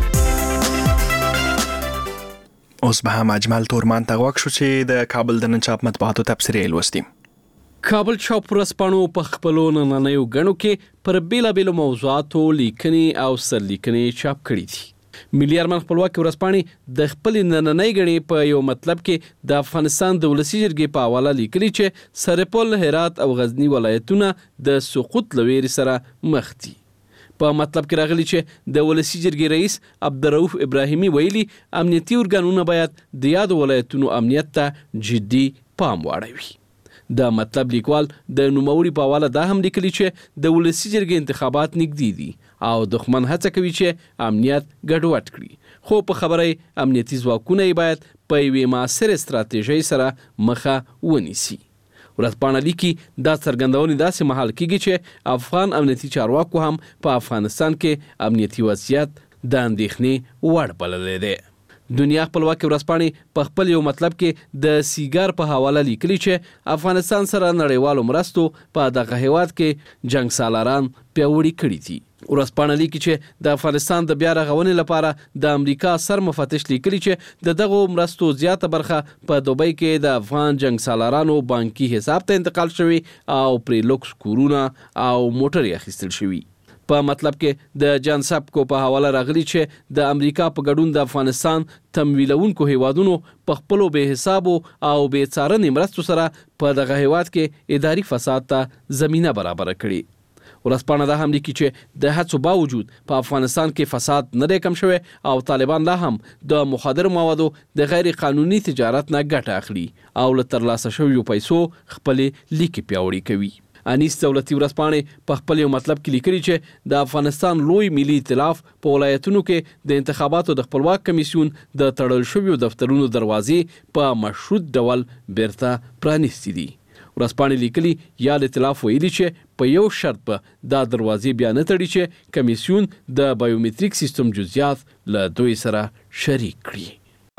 اوس به هم اجمل تورمان ته غوښ شو چې د کابل د نن چاپ مطبوعاتو تبصرې لوستي. کابل چاپ ورځپاڼو په خپلو نننیو غڼو کې پر بیلابیلو موضوعاتو لیکنې او سرلیکنې چاپ کړي دي. ملي ارمان خپلواکي ورځپاڼې د خپل نننۍ غڼې په یو مطلب کې د افغانستان د ولسی جرګې په حواله لیکلي چې سرپل، هرات او غزنی ولایتونه د سقوط لویری سره مخ دي. په مطلب کې راغلي چې د ولسی جرګې رئیس عبدالرؤف ابراهیمي ویلي امنیتي ارګانونه باید د یاد ولایتونو امنیت ته جدي پام واړوي. د مطلب لیکوال د نوموړي په حواله دا هم لیکلي چې د ولسی جرګې انتخابات نږدې دي او دښمن هڅه کوي چې امنیت ګډوډ کړي، خو په خبره امنیتي ځواکونه یې باید په یوې معاصرې ستراتیژۍ سره مخه ونیسي. ورځپاڼه لیکي دا څرګندونې داسې مهال کېږي چې افغان امنیتي چارواکو هم په افغانستان کې امنیتي وضعیت د اندېښنې وړ بللی دی. دنیا خپلواکي ورځپاڼې په خپل یو مطلب کې د سیګار په حواله لیکلي چې افغانستان سره نړیوالو مرستو په دغه هیواد کې جنگ سالاران پیاوړي کړي دي. ورځپاڼه لیکي چې د افغانستان د بیا رغونې لپاره د امریکا سر مفتش لیکلي چې د دغو مرستو زیاته برخه په دوبۍ کې د افغان جنگ سالارانو بانکي حساب ته انتقال شوی او پرې لوکس کورونه او موټرې اخیستل شوي. په مطلب کې د جان سابکو په حواله راغلي چې د امریکا په ګډون د افغانستان تمویلونکو هیوادونو په خپلو بې حسابو او بې څارنې مرستو سره په دغه هیواد کې اداري فساد ته زمینه برابره کړي. ورځپاڼه دا هم لیکي چې د هڅو باوجود په افغانستان کې فساد نه دی کم شوی او طالبان لا هم د مخدر موادو د غیر قانوني تجارت نه ګټه اخلي او له ترلاسه شویو پیسو خپلې لیکې پیاوړي کوي. انیس دولتي ورځپاڼې په خپل یو مطلب کې لیکلي چې د افغانستان لوی ملي ائتلاف په ولایتونو کې د انتخاباتو د خپلواک کمیسیون د تړل شویو دفترونو دروازې په مشروط ډول بیرته پرانیستې دي. ورځپاڼې لیکلي یا ائتلاف ویلي چې په یو شرط به دا دروازې بیا نه تړي چې کمیسیون د بایومتریک سیستم جزئیات له دوی سره شریک کړي.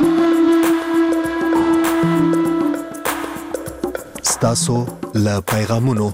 ستاسو له پیغامونو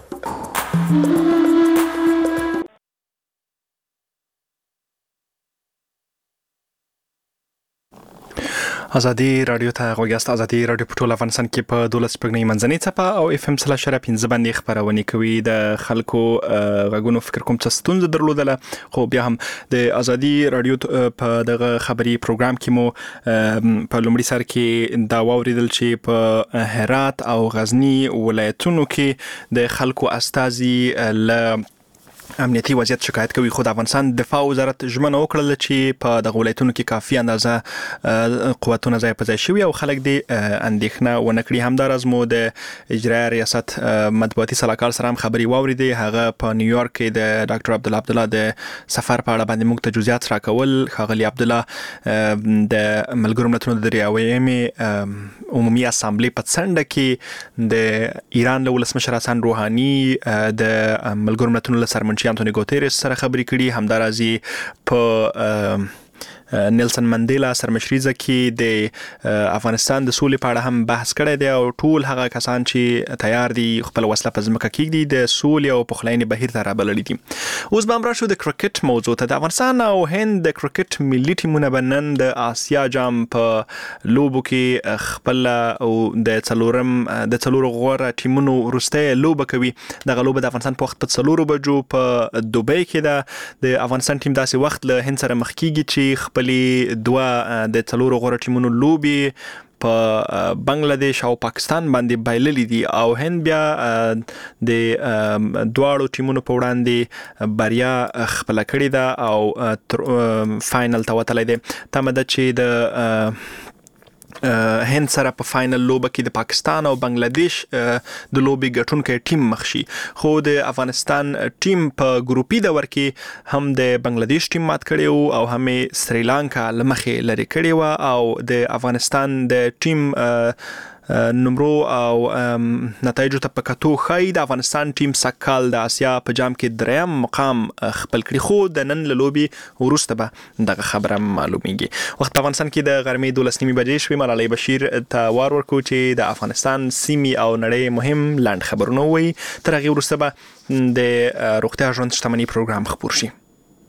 ازادي رادیو ته غوښتل ازادي رادیو په ټول افغانستان کې په دولس پګنی منځنۍ چپه او اف ام سلا شرپ پنځه باندې خبرونه کوي. د خلکو غږونو فکر کوم څه ستونزه درلودله، خو بیا هم د ازادي رادیو په دغه خبري پروګرام کې مو په لومړي سر کې دا واوریدل چې په هرات او غزنی ولایتونو کې د خلکو استازي ل امنیتي وضعیت شکایت کوي، خو د افغانستان دفاع وزارت ژمنه وکړه چې په دغه ولایتونو کې کافي اندازه قوتونه ځای په ځای شوي او خلک دې اندېښنه ونه کړي. همداراز مو د اجرایي ریاست مطبوعاتي سلاکار سره هم خبري واوریدې. هغه په نیویارک کې د ډاکټر عبدالله عبدالله د سفر په اړه باندې موږ ته جزئیات راکول. ښاغلي عبدالله د ملګرو ملتونو د دریاویمې عمومي اسامبلې په څنډه کې د ایران له ولسمشر حسن روحاني د ملګرو ملتونو له سرمنشي انټونی ګوتریس سره خبرې کړي. همدارازي په نیلسن منډیلا سرمشریزه کې د افغانستان د سولې په اړه هم بحث کړی دی او ټول هغه کسان چې تیار دي خپل وسله په ځمکه کېږدي د سولې او پخلاینې بهیر ته رابللي دي. اوس به هم راشو د کرکټ موضوع ته. د افغانستان او هند د کرکټ ملي ټیمونه به نن د آسیا جام په لوبو کې خپل او د څلورم د څلورو غوره ټیمونو وروستۍ لوبه کوي. دغه لوبه د افغانستان په وخت په څلورو بجو په دوبۍ کې ده. د افغانستان ټیم داسې وخت له هند سره مخ کیږي چې خپلې دوه د څلورو غوره ټیمونو لوبي په بنگلاديش او پاکستان باندې بایللې دي او هند بیا د دواړو ټیمونو په وړاندې بریا خپل کړې ده او فائنل ته وتلې ده. تمه ده چې د هند سره په فائنل لوبه کې د پاکستان او بنگلاديش د لوبي ګټونکو ټیم مخ شي. خو د افغانستان ټیم په ګروپي دور کې هم د بنگلاديش ټیم مات کړی او هم سریلانکا لمخې لري کړی و او د افغانستان د ټیم نمرو او نتایجو ته په کتو ښایي د افغانستان ټیم سکهال د آسیا په جام کې دریم مقام خپل کړي. خو د نن له لوبي وروسته به دغه خبره معلومیږي. وخت په افغانستان کې د غرمې دولس نیمې بجې شوې. ملالۍ بشیر ته وار ورکو چې د افغانستان سیمې او نړۍ مهم لاند خبرونه وایي. تر هغې وروسته به د روغتیا ژوند شتمنۍ پروګرام خپور شي.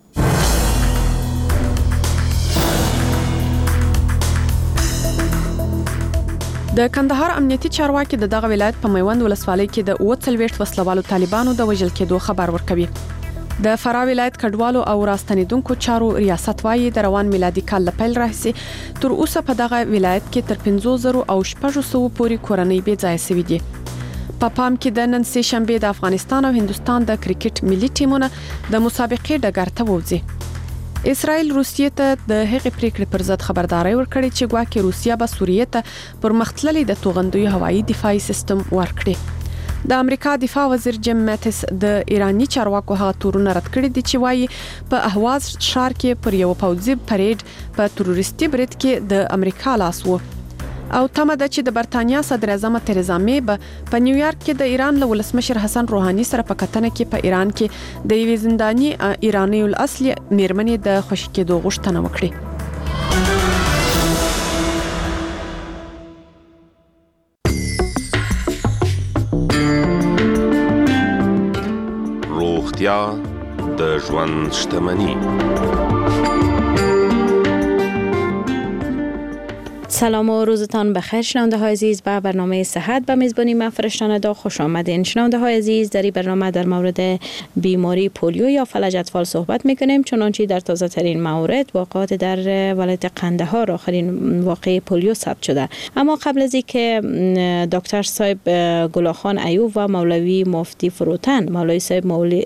د کندهار امنیتي چارواکي د دغه ولایت په میوند ولسوالۍ کې د اوه څلوېښت وسلوالو طالبانو د وژل کېدو خبر ورکوي. د فراه ولایت کډوالو او راستنیدونکو چارو ریاست وايي د روان میلادي کال له پیل راهیسې تر اوسه په دغه ولایت کې تر پنځه زره او شپږ سوه پورې کورنۍ بې ځایه شوي دي. په پام کې د نن سه شنبه د افغانستان او هندستان د کرکټ ملي ټیمونه د مسابقې ډګر ته ووځي. اسرائیل روسیې ته د هغې پریکړې پر ضد خبرداري ورکړې چې ګواکې روسیا به سوریې ته پر مختللي د توغندیو هوایي دفاعي سیستم ورکړي. د امریکا دفاع وزیر جیم ماتیس د ایرانی چارواکو هغه تورونه رد کړي دي چې وایي په اهواز ښار کې پر یو پوځي پریډ په تروریستي برید کې د امریکا لاس وو او تمه ده چې د برتانیا صدر اعظم تریزا می به په نیویارک کې د ایران له ولسمشر حسن روحاني سره په کتنه کې په ایران کې د یوې زنداني ایرانی الاصل میرمنې د خوشی کېدو غوښتنه وکړي. روغتیا د ژوند شتمني. سلام و روزتان بخیر شنونده های عزیز. به برنامه صحت به میزبانی من فرشتان دا خوش آمدین. شنونده های عزیز، در این برنامه در مورد بیماری پولیو یا فلج اطفال صحبت میکنیم. چنانچه در تازه ترین مورد واقعات در ولایت قندهار آخرین واقعه پولیو ثبت شده. اما قبل از اینکه دکتر صاحب گلاخان ایوب و مولوی مفتی فروتن مولوی صاحب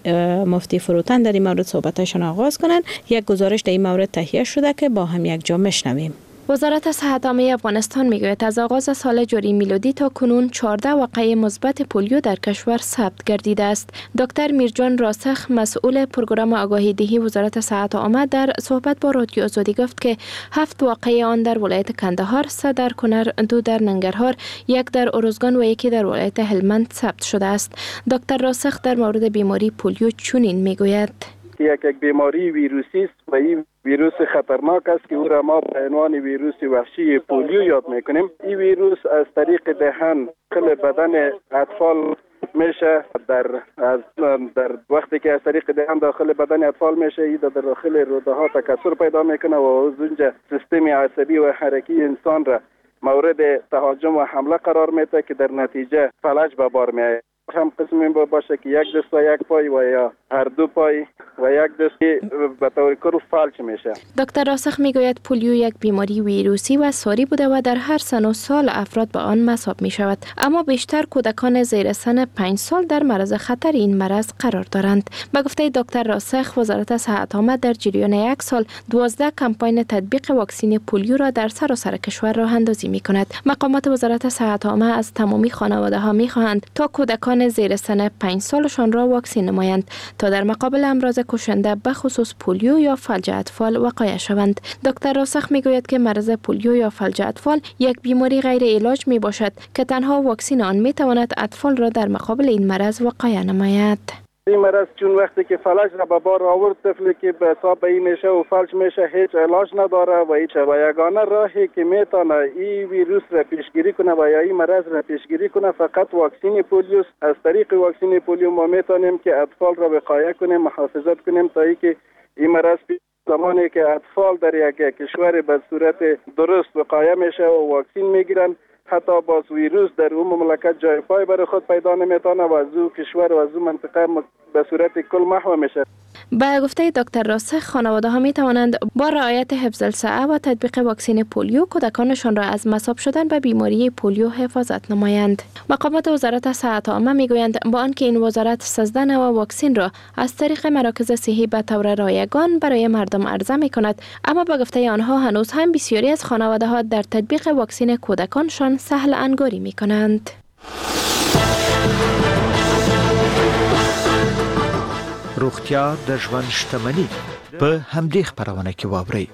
مفتی فروتن در این مورد صحبتشان آغاز کنند، یک گزارش در این مورد تهیه شده که با هم یک جا میشنویم. وزارت صحت عامه افغانستان میگوید از آغاز سال جاری میلادی تا کنون چهارده واقعه مثبت پولیو در کشور ثبت گردیده است. دکتر میرجان راسخ مسئول پروگرام آگاهی دهی وزارت صحت عامه در صحبت با رادیو آزادی گفت که هفت واقعه آن در ولایت کندهار، سه در کنر، دو در ننگرهار، یک در ارزگان و یکی در ولایت هلمند ثبت شده است. دکتر راسخ در مورد بیماری پولیو چنین میگوید: یک یک بیماری ویروسی است و این ویروس خطرناک است که او را ما به عنوان ویروس وحشی پولیو یاد میکنیم. این ویروس از طریق دهن داخل بدن اطفال میشه، در از در وقتی که از طریق دهن داخل بدن اطفال میشه، این در داخل روده ها تکثر پیدا میکنه و از اونجا سیستم عصبی و حرکی انسان را مورد تهاجم و حمله قرار میده که در نتیجه فلج به بار میآید. هم قسمی باشه که یک دست و یک پای و یا هر دو پای و یک دست به طور کل فلج میشه. دکتر راسخ میگوید پولیو یک بیماری ویروسی و ساری بوده و در هر سن و سال افراد به آن مصاب می شود، اما بیشتر کودکان زیر سن پنج سال در معرض خطر این مرض قرار دارند. به گفته دکتر راسخ، وزارت صحت عامه در جریان یک سال دوازده کمپاین تطبیق واکسین پولیو را در سراسر کشور راه اندازی می کند. مقامات وزارت صحت عامه از تمامی خانواده ها می خواهند تا کودکان زیر سن پنج سالشان را واکسین نمایند تا در مقابل امراض کشنده به خصوص پولیو یا فلج اطفال وقایع شوند. دکتر راسخ میگوید که مرض پولیو یا فلج اطفال یک بیماری غیر علاج می باشد که تنها واکسین آن می تواند اطفال را در مقابل این مرض وقایع نماید. این مرض چون وقتی که فلج را به بار آورد، طفلی که به حساب این میشه و فلج میشه هیچ علاج نداره و هیچ و یگانه راهی که میتونه این ویروس را پیشگیری کنه و یا این مرض را پیشگیری کنه فقط واکسین پولیو. از طریق واکسین پولیو ما میتونیم که اطفال را وقایه کنیم، محافظت کنیم تا اینکه این مرض زمانی که اطفال در یک کشور به صورت درست وقایه میشه و واکسین میگیرن، حتی باز ویروس در اون مملکت جای پای برای خود پیدا نمیتونه و از اون کشور و از اون منطقه به صورت کل محو میشه. به گفته دکتر راسخ، خانواده ها می توانند با رعایت حفظ الصحه و تطبیق واکسین پولیو کودکانشان را از مصاب شدن به بیماری پولیو حفاظت نمایند. مقامات وزارت صحت عامه می گویند با آنکه این وزارت سیزده نوع واکسین را از طریق مراکز صحی به طور رایگان برای مردم عرضه می کند، اما به گفته آنها هنوز هم بسیاری از خانواده ها در تطبیق واکسین کودکانشان سهل انگاری می کنند. روغتیا د ژوند شتمني په همدې خبرونه کې واورئ.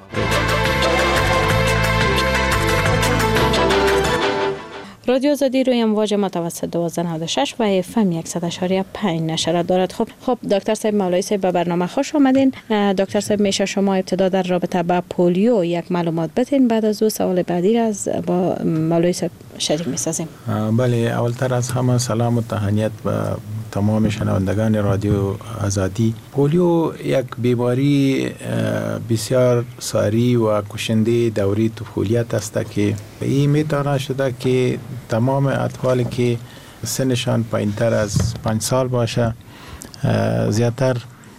رادیو آزادی روی امواج متوسط دوازده نود و شش و اف ام صد و یک و پنج نشر دارد. خب خب دکتر صاحب مولوی صاحب به برنامه خوش آمدین. دکتر صاحب میشه شما ابتدا در رابطه با پولیو یک معلومات بدین، بعد از دو سوال بعدی را از با مولوی صاحب شریک می‌سازیم. بله، اولتر از همه سلام و تهنیت به تمام شنوندگان رادیو آزادی. پولیو یک بیماری بسیار ساری و کشنده دوره طفولیت است که این میتونه شده که تمام اطفالی که سنشان پایینتر از پنج سال باشه زیادتر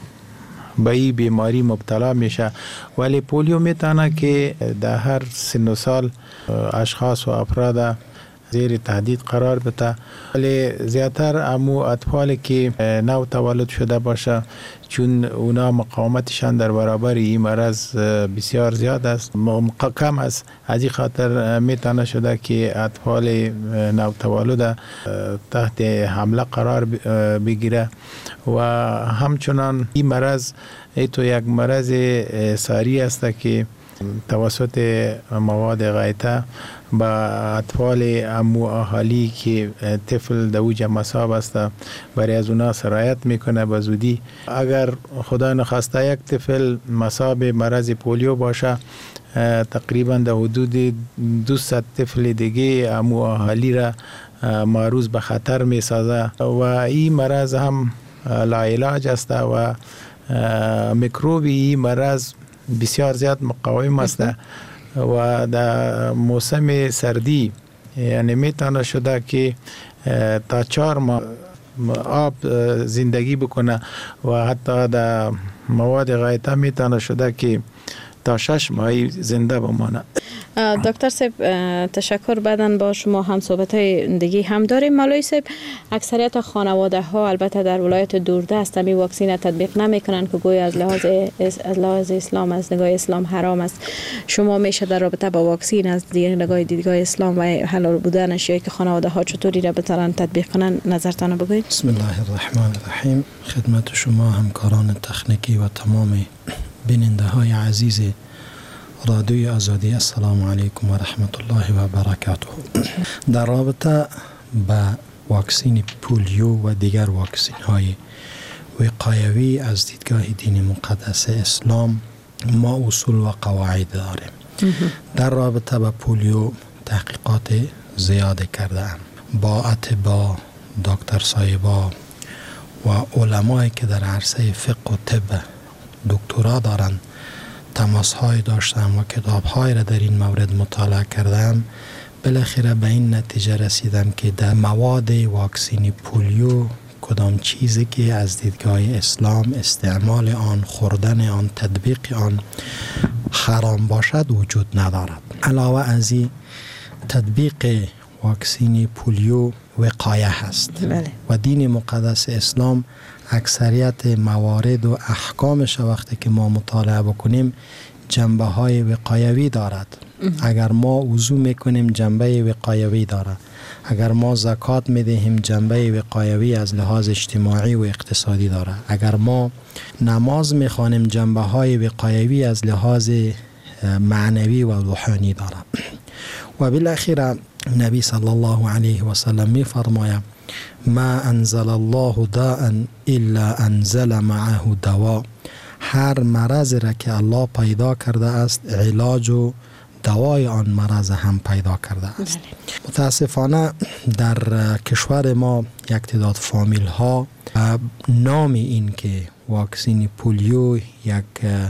به این بیماری مبتلا میشه، ولی پولیو میتونه که در هر سن و سال اشخاص و افراد زیر تهدید قرار بده، ولی زیادتر امو اطفالی که نو تولد شده باشه چون اونا مقاومتشان در برابر این مرض بسیار زیاد است، کم است، از این خاطر میتونه شده که اطفال نو تولد تحت حمله قرار بگیره و همچنان این مرض ایتو یک مرض ساری است که توسط مواد غایطه با اطفال امو اهالی که طفل در اوج مصاب است برای از اونا سرایت میکنه به زودی. اگر خدا نخواسته یک طفل مصاب مرض پولیو باشه، تقریبا در حدود دویست طفل دیگه امو اهالی را معرض به خطر میسازه و این مرض هم لاعلاج است و میکروب این مرض بسیار زیاد مقاوم است و در موسم سردی یعنی میتونه شده که تا چهار ماه آب زندگی بکنه و حتی در مواد غایطه میتونه شده که تا شش ماه زنده بمانه. دکتر صاحب تشکر. بعداً با شما هم صحبت دیگه هم داریم. مولوی صاحب، اکثریت خانواده ها البته در ولایت دوردست می واکسین تطبیق نمی کنن که گویا از لحاظ از لحاظ اسلام از نگاه اسلام حرام است. شما میشه در رابطه با واکسین از نگاه دیدگاه اسلام و حلال بودنش یا که خانواده ها چطوری را بتونن تطبیق کنن نظرتان بگوید؟ بسم الله الرحمن الرحیم. خدمت شما همکاران تکنیکی و تمام بیننده های عزیز رادیوی آزادی، السلام علیکم و رحمت الله و برکاته. در رابطه با واکسین پولیو و دیگر واکسین های وقایوی از دیدگاه دین مقدس اسلام ما اصول و قواعد داریم. در رابطه با پولیو تحقیقات زیاد کرده ام با اتباع، دکتر صاحبا و علمایی که در عرصه فقه و طب دکترا دارند تماس های داشتم و کتاب های را در این مورد مطالعه کردم. بالاخره به این نتیجه رسیدم که در مواد واکسین پولیو کدام چیزی که از دیدگاه اسلام استعمال آن، خوردن آن، تطبیق آن حرام باشد وجود ندارد. علاوه از این تطبیق واکسین پولیو وقایه هست و دین مقدس اسلام اکثریت موارد و احکامش وقتی که ما مطالعه بکنیم جنبه های وقایوی دارد. اگر ما وضو میکنیم جنبه وقایوی دارد، اگر ما زکات میدهیم جنبه وقایوی از لحاظ اجتماعی و اقتصادی دارد، اگر ما نماز میخوانیم جنبه های وقایوی از لحاظ معنوی و روحانی دارد. و بالاخره نبی صلی الله علیه و سلم میفرماید ما انزل الله داء الا انزل معه دوا. هر مرض را که الله پیدا کرده است علاج و دوای آن مرض هم پیدا کرده است. متاسفانه در کشور ما یک تعداد فامیل ها نام این که واکسین پولیو یک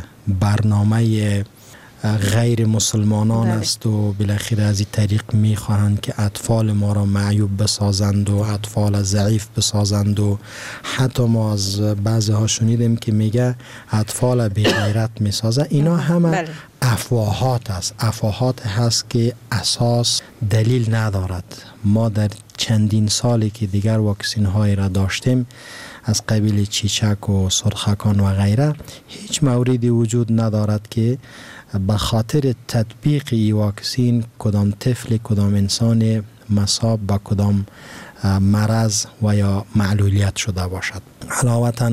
برنامه غیر مسلمانان است و بالاخره از این طریق میخواهند که اطفال ما را معیوب بسازند و اطفال ضعیف بسازند و حتی ما از بعضی ها شنیدیم که میگه اطفال بی غیرت میسازه. اینا همه افواهات است، افواهات هست که اساس دلیل ندارد. ما در چندین سالی که دیگر واکسین های را داشتیم از قبیل چیچک و سرخکان و غیره، هیچ موردی وجود ندارد که به خاطر تطبیق ای واکسین کدام طفل کدام انسان مصاب به کدام مرض و یا معلولیت شده باشد. علاوه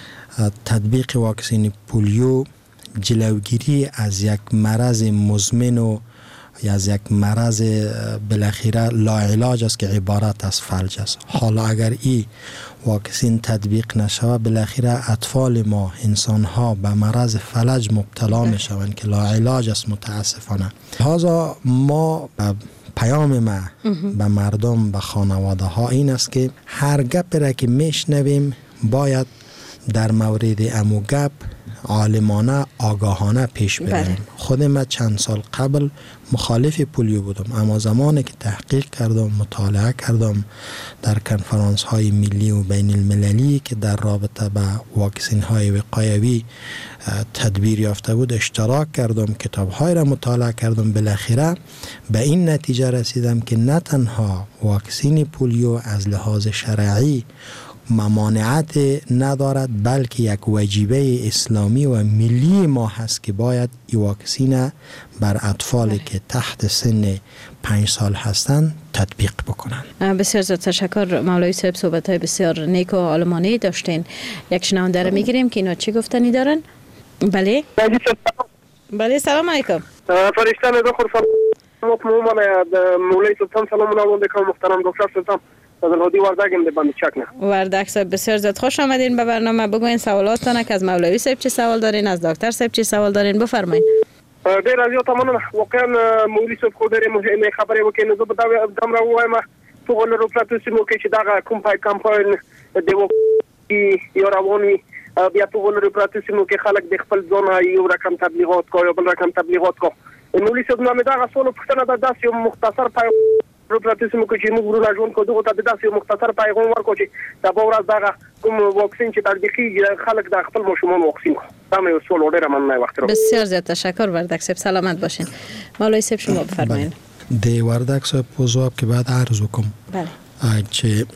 تطبیق واکسین پولیو جلوگیری از یک مرض مزمن و یا از یک مرض بالاخره لاعلاج است که عبارت از فلج است. حالا اگر این واکسین تطبیق نشود بالاخره اطفال ما انسان ها به مرض فلج مبتلا می شوند که لاعلاج است متاسفانه. لذا ما پیام ما به مردم به خانواده ها این است که هر گپ را که میشنویم باید در مورد امو گپ عالمانه آگاهانه پیش بریم. خود من چند سال قبل مخالف پولیو بودم، اما زمانی که تحقیق کردم مطالعه کردم در کنفرانس های ملی و بین المللی که در رابطه با واکسین های وقایوی تدبیر یافته بود اشتراک کردم، کتاب های را مطالعه کردم، بالاخره به این نتیجه رسیدم که نه تنها واکسین پولیو از لحاظ شرعی ممانعت ندارد بلکه یک واجبه اسلامی و ملی ما هست که باید این واکسین بر اطفالی که تحت سن پنج سال هستند تطبیق بکنند. بسیار زیاد تشکر مولوی صاحب، صحبت های بسیار نیک و عالمانه داشتین. یک شنونده را میگیریم که اینا چی گفتنی دارن؟ بله بله سلام علیکم. فرشتان دکتر سلام مولوی صاحب سلام علیکم محترم دکتر صاحب از الهادی وردگم ده بند چکنه. وردگ صاحب بسیار زیاد خوش آمدین به برنامه. بگوین سوالاتتان که از مولوی صاحب چی سوال دارین، از دکتر صاحب چی سوال دارین، بفرمایید. دیر از یاد ممنون. واقعا مولوی صاحب خود داریم مهم خبری و که نزد دم را وایم تو قول رو پراتوسی مو که چی داغ کمپای کمپاین دیو کی یا روانی بیا تو قول رو پراتوسی مو که خلق د خپل ځون یو رقم تبلیغات کو یا بل رقم تبلیغات کو. مولوی صاحب نامه داغ سوال پښتنه د داس یو مختصر پای پروپراتیسم کو چې موږ ورونه ژوند کو دغه ته داسې مختصر پیغام ورکو چې دا به ورځ دغه کوم واکسین چې تطبیقي خلک د خپل ماشومان واکسین کو. تمام یو سوال ډیر مننه وخت رو. بسیار زیاد تشکر وردک صاحب، سلامت باشین. مولوی صاحب شما بفرمایید. دی وردک صاحب پوزواب که بعد عرض وکم. بله. چې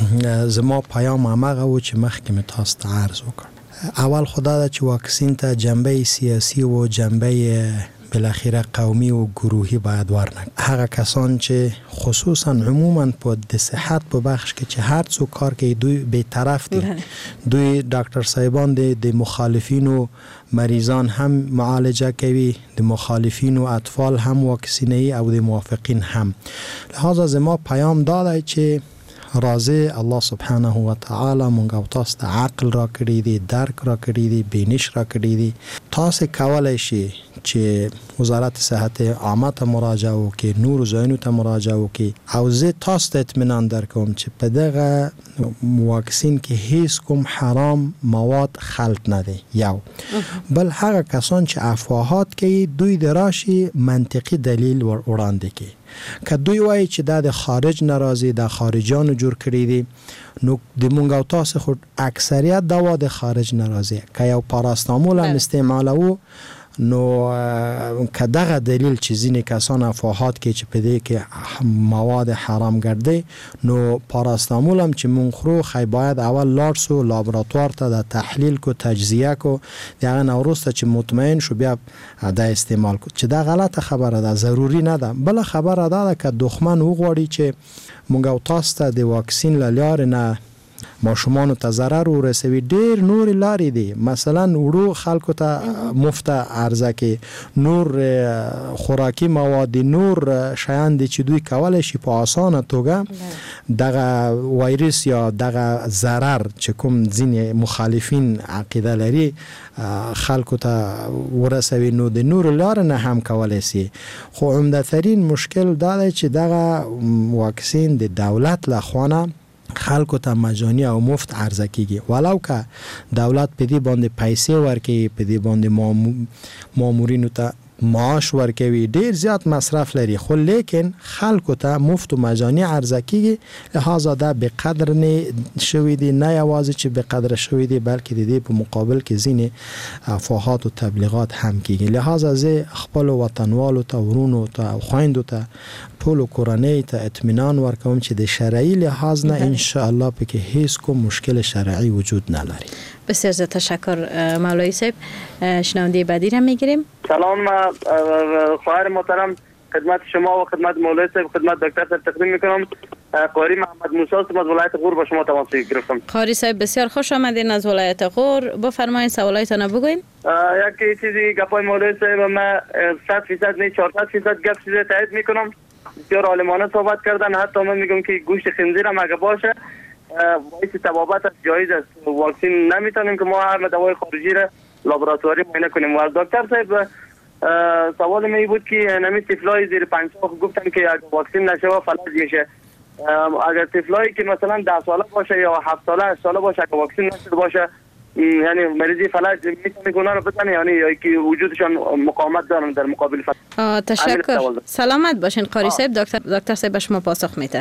زما پیام همغه و چې مخکې مې تاسو ته عرض وکړ. اول خدا دا چې واکسین ته جنبه سیاسی و جنبه بالاخره قومی و گروهی باید ورنک. هغه کسان چې خصوصا عموما په د صحت په بخش کې چې هر څو کار کوي دوی به طرف دي، دوی ډاکټر صاحبان دي د مخالفینو مریضان هم معالجه کوي، د مخالفینو اطفال هم واکسینه او د موافقین هم. لہذا زما پیام داده چې راضی الله سبحانه و تعالی مونږ او تاسو ته عقل را کړی دی، درک را کړی دی، بینش را کړی دی. تاسو کولای شئ چې وزارت صحت عامه ته مراجعه وکړئ، نور ځایونو ته مراجعه وکړئ او زه تاسو ته اطمینان درکوم چې په دغه واکسین کې هیڅ کوم حرام مواد خلط نه دی. یو بل هغه کسان چې افواهات کوي دوی دراشي منطقي دلیل ور وړاندې کوي. که دوی وایي چې دا د خارج ناراضي د خارجانو جوړ کړی دي، نو د مونږ او تاسو خو اکثریت دوا د خارج ناراضي که یو پاراستامول هم استعمالو نو که دغه دلیل چې ځینې کسان افواهات کې چې په دې کې مواد حرام ګرځي نو پاراستامول هم چې مونږ خورو خی باید اول لاړ سو لابراتوار ته د تحلیل کو تجزیه کو دغه نورسته چې مطمئن شو بیا د استعمال کو. چې دا غلطه خبره ده، ضروری نه ده. بل خبره ده که دښمن وغواړي چې مونږ او تاسو ته د واکسین لاره نه ماشومان ته ضرر ورسوي. ډیر نور لارې دي، مثلا وړو خلکو ته مفت عرضه کې نور خوراکي مواد، نور شیان دي چې دوی کولای شي په اسانه توګه دغه وایرس یا دغه ضرر چې کوم ځینې مخالفین عقیده لري خلکو ته ورسوي، نو د نور لار نه هم کولای شي. خو عمده ترین مشکل دا دی چې دغه واکسین د دولت لخوا نه خلکو ته مجانی او مفت عرضه کیږي، ولو که دولت په دې باندې پیسې ورکوي، په دې باندې مامورینو ته معاش ورکوي، ډیر زیات مصرف لري، خو لیکن خلکو ته مفت و مجانی عرضه کیږي. لہذا دا به قدر نه شوی دی، نه یوازې چې به قدر شوی دی بلکې د دې په مقابل کې ځینې افواهات او تبلیغات هم کیږي. لہذا زه خپل وطنوالو ته، ورونو ته او خويندو ته، ټول کورنۍ ته اطمینان ورکوم چې د شرعي لحاظ نه ان شاء الله پکې هیڅ کوم مشکل شرعي وجود نه لري. بسیار زیاد تشکر مولوی صاحب. شنونده بعدی را میگیریم. سلام خواهر محترم، خدمت شما و خدمت مولوی صاحب، خدمت دکتر صاحب تقدیم میکنم. قاری محمد موسی از ولایت غور با شما تماس گرفتم. قاری صاحب بسیار خوش آمدین از ولایت غور. بفرمایید سوالایتان بگوین. یک چیزی گپای مولوی صاحب من صد فیصد نه چهارصد فیصد گپ چیزی تایید میکنم. بسیار عالمانه صحبت کردن، حتی من میگم که گوشت خنزیر هم اگه باشه باعث تبابت است، جایز است. واکسین نمیتونیم که ما هر دوای خارجی را لابراتواری معاینه کنیم. و از دکتر صاحب سوال می بود که نمی طفلای زیر پنج سال گفتن که اگه واکسین نشه فلج میشه. اگر طفلایی که مثلا ده ساله باشه یا هفت ساله هشت ساله باشه اگه واکسین نشده باشه یعنی مریضی فلج میتونه گناه رو بزنه، یعنی یا که وجودشان مقاومت دارن در مقابل فلج. تشکر. سلامت باشین قاری صاحب. دکتر دکتر صاحب به شما پاسخ میده.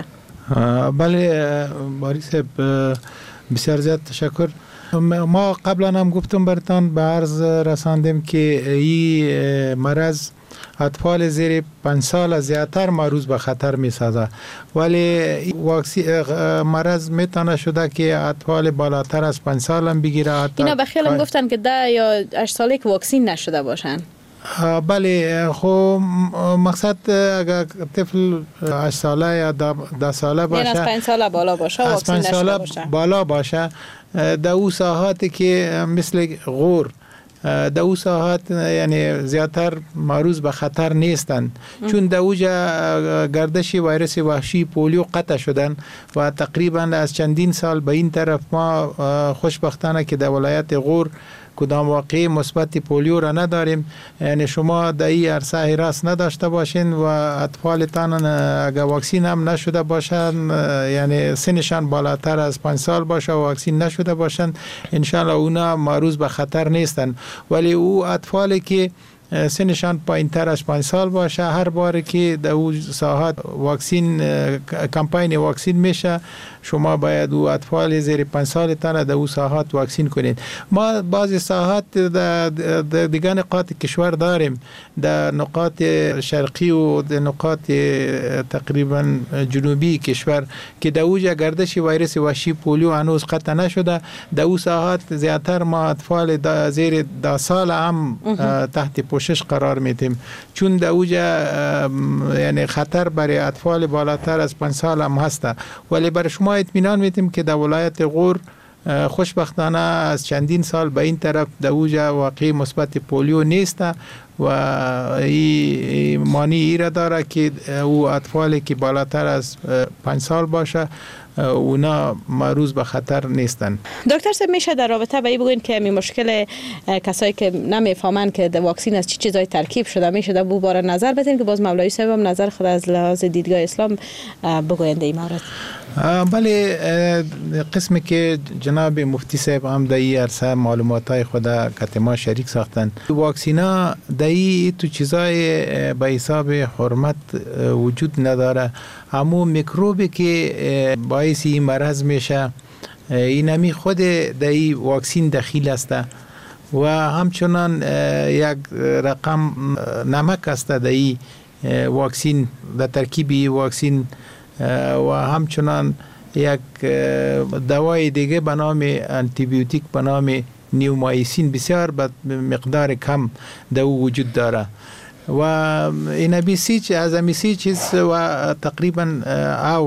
بله باری صاحب بسیار زیاد تشکر. ما قبلا هم گفتم برتان به عرض رساندیم که این مرض اطفال زیر پنج سال زیادتر معرض به خطر می سازه، ولی واکسین مرض میتونه شده که اطفال بالاتر از پنج سال هم بگیره. اینا به خیالم گفتن که ده یا هشت ساله که واکسین نشده باشن. بله خب مقصد اگر طفل هشت ساله یا ده ساله باشه، یعنی از پنج ساله بالا باشه، از پنج ساله بالا باشه، در او ساحاتی که مثل غور در او ساحات یعنی زیادتر معرض به خطر نیستند، چون در اوجا گردش ویروس وحشی پولیو قطع شدن و تقریبا از چندین سال به این طرف ما خوشبختانه که در ولایت غور کدام واقعی مثبت پولیو را نداریم. یعنی شما در این عرصه راست نداشته باشین و اطفالتان اگر واکسین هم نشده باشن، یعنی سنشان بالاتر از پنج سال باشه و واکسین نشده باشن، انشالله اونا معرض به خطر نیستن. ولی او اطفالی که سنشان پایین تر از پنج سال باشه، هر بار که در او ساحات واکسین کمپاین واکسین میشه، شما باید او اطفال زیر پنج سال تن در او ساحات واکسین کنید. ما بعضی ساحات در دیگر نقاط کشور داریم، در نقاط شرقی و در نقاط تقریبا جنوبی کشور که در اوجا گردش ویروس وحشی پولیو هنوز قطع نشده. در او ساحات زیادتر ما اطفال زیر ده سال هم تحت پوشش قرار میدیم، چون در اوجا یعنی خطر برای اطفال بالاتر از پنج سال هم هسته. ولی برای شما اطمینان میدیم که در ولایت غور خوشبختانه از چندین سال به این طرف در اوجا واقعی مثبت پولیو نیست و این معنی ای را داره که او اطفالی که بالاتر از پنج سال باشه اونا معرض به خطر نیستن. دکتر صاحب میشه در رابطه با این بگوین که می مشکل کسایی که نمیفهمن که واکسین از چی چیزای ترکیب شده، میشه در بو باره نظر بدین که باز مولوی صاحب هم نظر خود از لحاظ دیدگاه اسلام بگویند این مورد؟ بله، قسمی که جناب مفتی صاحب هم در این عرصه معلوماتای خود که ما شریک ساختن، واکسینا در این تو چیزای به حساب حرمت وجود نداره. همون میکروبی که باعث این مرض میشه اینمی خود در این واکسین دخیل است و همچنان یک رقم نمک است در این واکسین، در ترکیب واکسین و همچنان یک دوای دیگه به نام آنتی بیوتیک به نام نیومایسین بسیار به مقدار کم در وجود داره و این بیسی از امی سی چیز و تقریبا او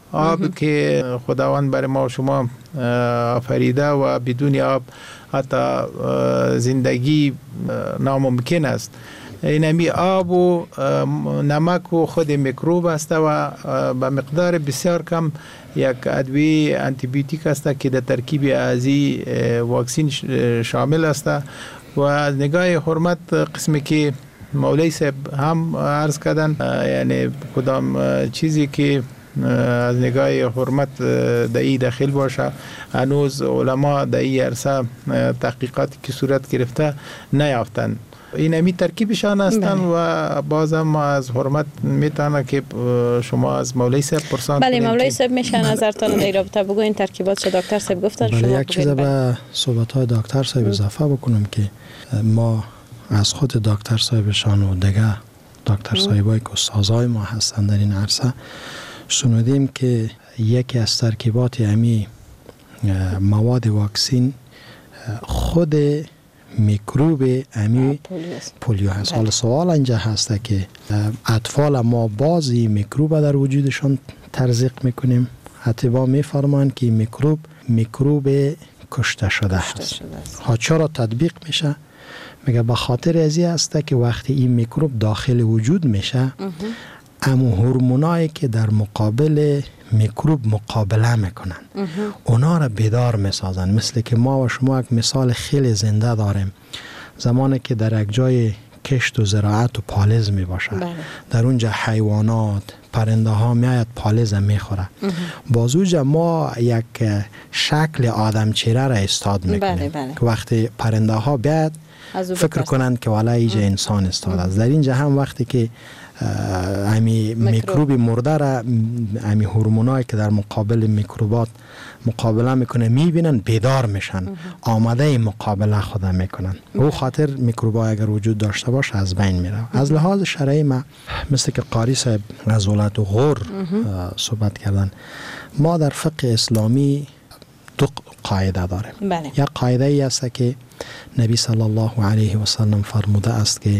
آب که خداوند برای ما و شما آفریده و بدون آب حتی زندگی ناممکن است. این همی آب و نمک و خود میکروب است و به مقدار بسیار کم یک ادویه آنتیبیوتیک است که در ترکیب ازی واکسین شامل است. و از نگاه حرمت قسمی که مولوی صاحب هم عرض کردن، یعنی کدام چیزی که از نگاه حرمت در این داخل باشه، هنوز علما در این عرصه تحقیقاتی که صورت گرفته نیافتن. این همی ترکیبشان هستن و بازم از حرمت میتونه که شما از مولوی صاحب پرسان بله مولوی صاحب میشه نظرتان در رابطه بگوین ترکیبات چه دکتر صاحب گفتن. بله یک چیز به صحبت های دکتر صاحب اضافه بکنم که ما از خود دکتر صاحبشان و دیگه دکتر صاحبایی که استادای ما هستن در این عرصه شنودیم که یکی از ترکیبات امی مواد واکسین خود میکروب امی پولیو هست. حالا سوال اینجا هسته که اطفال ما بازی میکروب در وجودشان تزریق میکنیم، حتی با میفرمان که میکروب میکروب کشته شده هست. ها چرا تطبیق میشه؟ میگه به خاطر ازی هسته که وقتی این میکروب داخل وجود میشه امو هورمونایی که در مقابل میکروب مقابله میکنن اونا را بیدار میسازن. مثل که ما و شما یک مثال خیلی زنده داریم، زمانی که در یک جای کشت و زراعت و پالز می باشه در اونجا حیوانات پرنده ها میاید پالز میخوره، بازوجا ما یک شکل آدم چهره را استاد میکنیم که وقتی پرنده ها بیاید فکر کنند که والا اینجا انسان استاد است. در اینجا هم وقتی که امی میکروب مرده را امی هورمونایی که در مقابل میکروبات مقابله میکنه میبینن بیدار میشن، آماده مقابله خود میکنن. او خاطر میکروبا اگر وجود داشته باشه از بین میره. از لحاظ شرعی ما مثل که قاری صاحب از ولایت غور صحبت کردن، ما در فقه اسلامی دو قاعده داریم. بله. یک قاعده ای است که نبی صلی الله علیه و سلم فرموده است که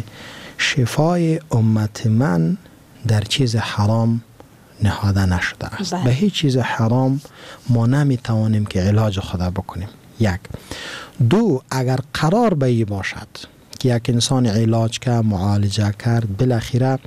شفای امت من در چیز حرام نهاده نشده است. به هیچ چیز حرام ما نمیتوانیم که علاج خدا بکنیم. یک. دو، اگر قرار به ای باشد که یک انسان علاج کرد معالجه کرد، بالاخره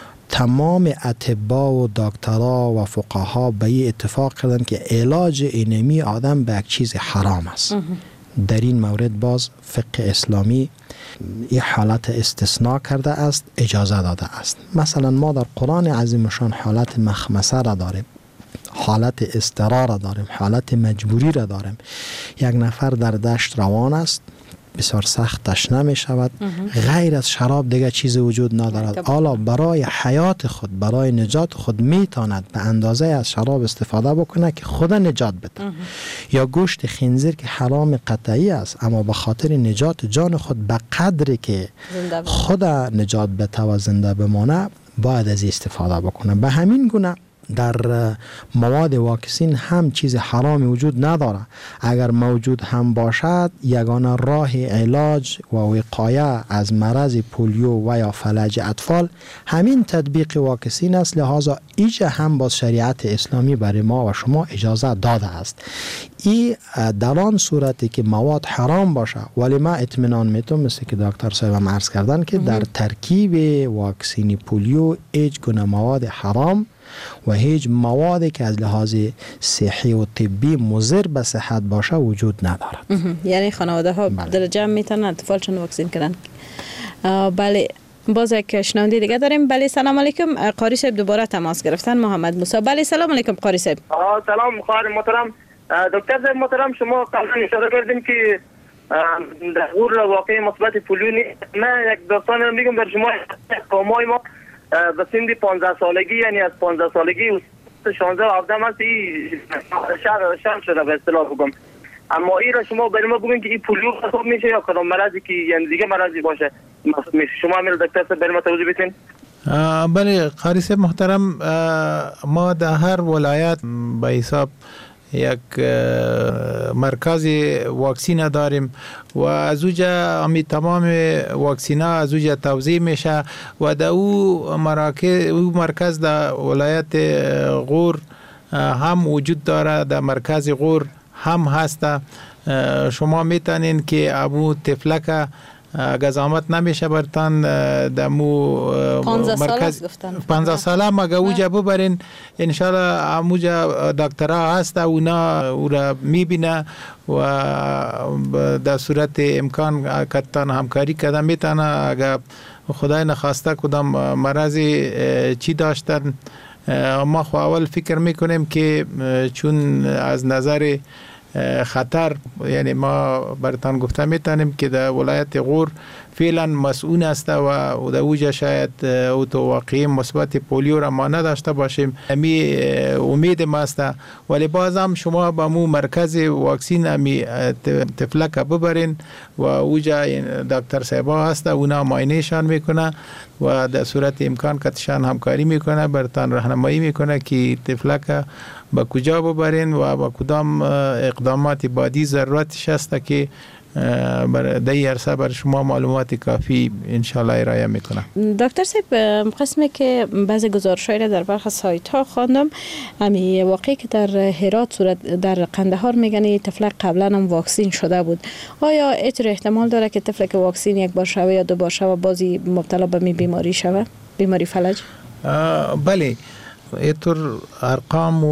تمام اطباء و دکترها و فقها به ای اتفاق کردند که علاج اینمی آدم به یک چیز حرام است. در این مورد باز فقه اسلامی این حالت استثناء کرده است، اجازه داده است. مثلا ما در قرآن عظیمشان حالت مخمسه را داریم، حالت اضطرار را داریم، حالت مجبوری را داریم. یک نفر در دشت روان است، بسیار سخت تشنه می شود، غیر از شراب دیگه چیز وجود ندارد، حالا برای حیات خود، برای نجات خود می تاند به اندازه از شراب استفاده بکنه که خود نجات بده. یا گوشت خنزیر که حرام قطعی است، اما به خاطر نجات جان خود به قدری که خود نجات بده و زنده بمانه باید از استفاده بکنه. به همین گونه در مواد واکسین هم چیز حرامی وجود نداره. اگر موجود هم باشد یگانه راه علاج و وقایه از مرض پولیو و یا فلج اطفال همین تطبیق واکسین است. لحاظا ایجا هم با شریعت اسلامی برای ما و شما اجازه داده است. این در آن صورتی که مواد حرام باشه، ولی ما اطمینان میتونم مثل که دکتر صاحب هم عرض کردن که در ترکیب واکسین پولیو هیچ گونه مواد حرام و هیچ موادی که از لحاظ صحی و طبی مضر به صحت باشه وجود ندارد. یعنی خانواده ها در جمع میتونن اطفالشون واکسین کنن. بله، باز یک شنونده دیگه داریم. بله سلام علیکم، قاری صاحب دوباره تماس گرفتن. محمد موسی. بله سلام علیکم قاری صاحب. سلام خواهر محترم. دکتر صاحب محترم، شما قبلا اشاره کردیم که در غور واقع مثبت پولیو نیست. من یک داستان میگم بر شما. قومای ما به سن پانزده سالگی، یعنی از پانزده سالگی شانزده و هفده است شهر شهر شده به اصطلاح بگم. اما این را شما برای ما بگین که این پولیو حساب میشه یا کدام مرضی که یعنی دیگه مرضی باشه میشه. شما میل دکتر صاحب برای ما توضیح بدین. بله قاری صاحب محترم، ما در هر ولایت به حساب یک مرکز واکسین داریم و از اوجا امی تمام واکسین ها از اوجا توزیع میشه و در او مراکز او مرکز در ولایت غور هم وجود داره، در مرکز غور هم هست. شما میتونین که ابو تفلک اگه زحمت نمیشه برتان دمو مرکز پانزده ساله مگه اوجا ببرین انشالله اموجا دکترها هست اونا او را میبینه و در صورت امکان کتان همکاری کده میتونه. اگه خدای نخواسته کدام مرضی چی داشتن ما خو اول فکر میکنیم که چون از نظر خطر یعنی ما برتان گفته میتونیم که در ولایت غور فعلا مسئول است و در اوجا شاید او تو واقعی مثبت پولیو را ما نداشته باشیم. امی امید ما است، ولی باز هم شما با مو مرکز واکسین امی تفلک ببرین و اوجا دکتر صاحبا هست اونا معاینهشان میکنه و در صورت امکان کتشان همکاری میکنه، برتان راهنمایی میکنه که تفلک با کجا ببرین و با کدام اقدامات بعدی ضرورتش هست که بر دای عرصه بر شما معلومات کافی انشالله ارائه میکنم. دکتر صاحب، قسمی که بعضی گزارش‌های را در برخی سایت‌ها خواندم، امی واقعی که در هرات صورت در قندهار میگن تفلک قبلا هم واکسین شده بود. آیا اینطور احتمال داره که تفلک واکسین یک بار شوه یا دو بار شوه بازی مبتلا به می بیماری شوه، بیماری فلج؟ بله، اینطور ارقام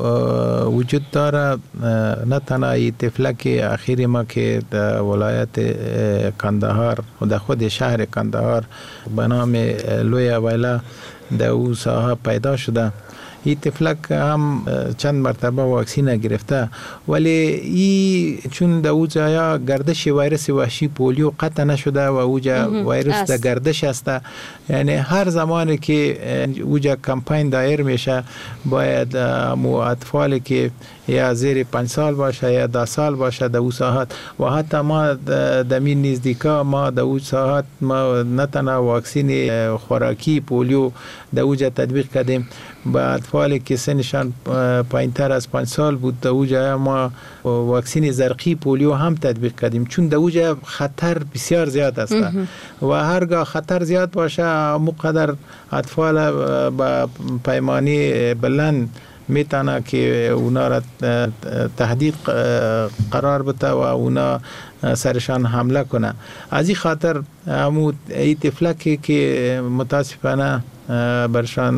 وجود داره. نه تنها تفلک اخیری ما که در ولایت کندهار و در خود شهر کندهار به نام لوی ویلا در او ساحه پیدا شده، این تفلک هم چند مرتبه واکسین گرفته، ولی ای چون در او جایا گردش ویروس وحشی پولیو قطع نشده و اوجا ویروس در گردش است، یعنی هر زمانی که اوجا کمپین دایر میشه باید مو اطفالی که یا زیر پنج سال باشه یا ده سال باشه در او ساحت و حتی ما در می نزدیکا ما در او ساحت ما نه تنها واکسین خوراکی پولیو در اوجا تطبیق کردیم، با اطفالی که سنشان پایینتر از پنج سال بود در اوجا ما واکسین زرقی پولیو هم تطبیق کردیم، چون در اوجا خطر بسیار زیاد است و هرگاه خطر زیاد باشه مقدر اطفال با پیمانی بلند میتونه که اونا را تهدید قرار بده و اونا سرشان حمله کنه. از این خاطر همون این تفلکی که متاسفانه برشان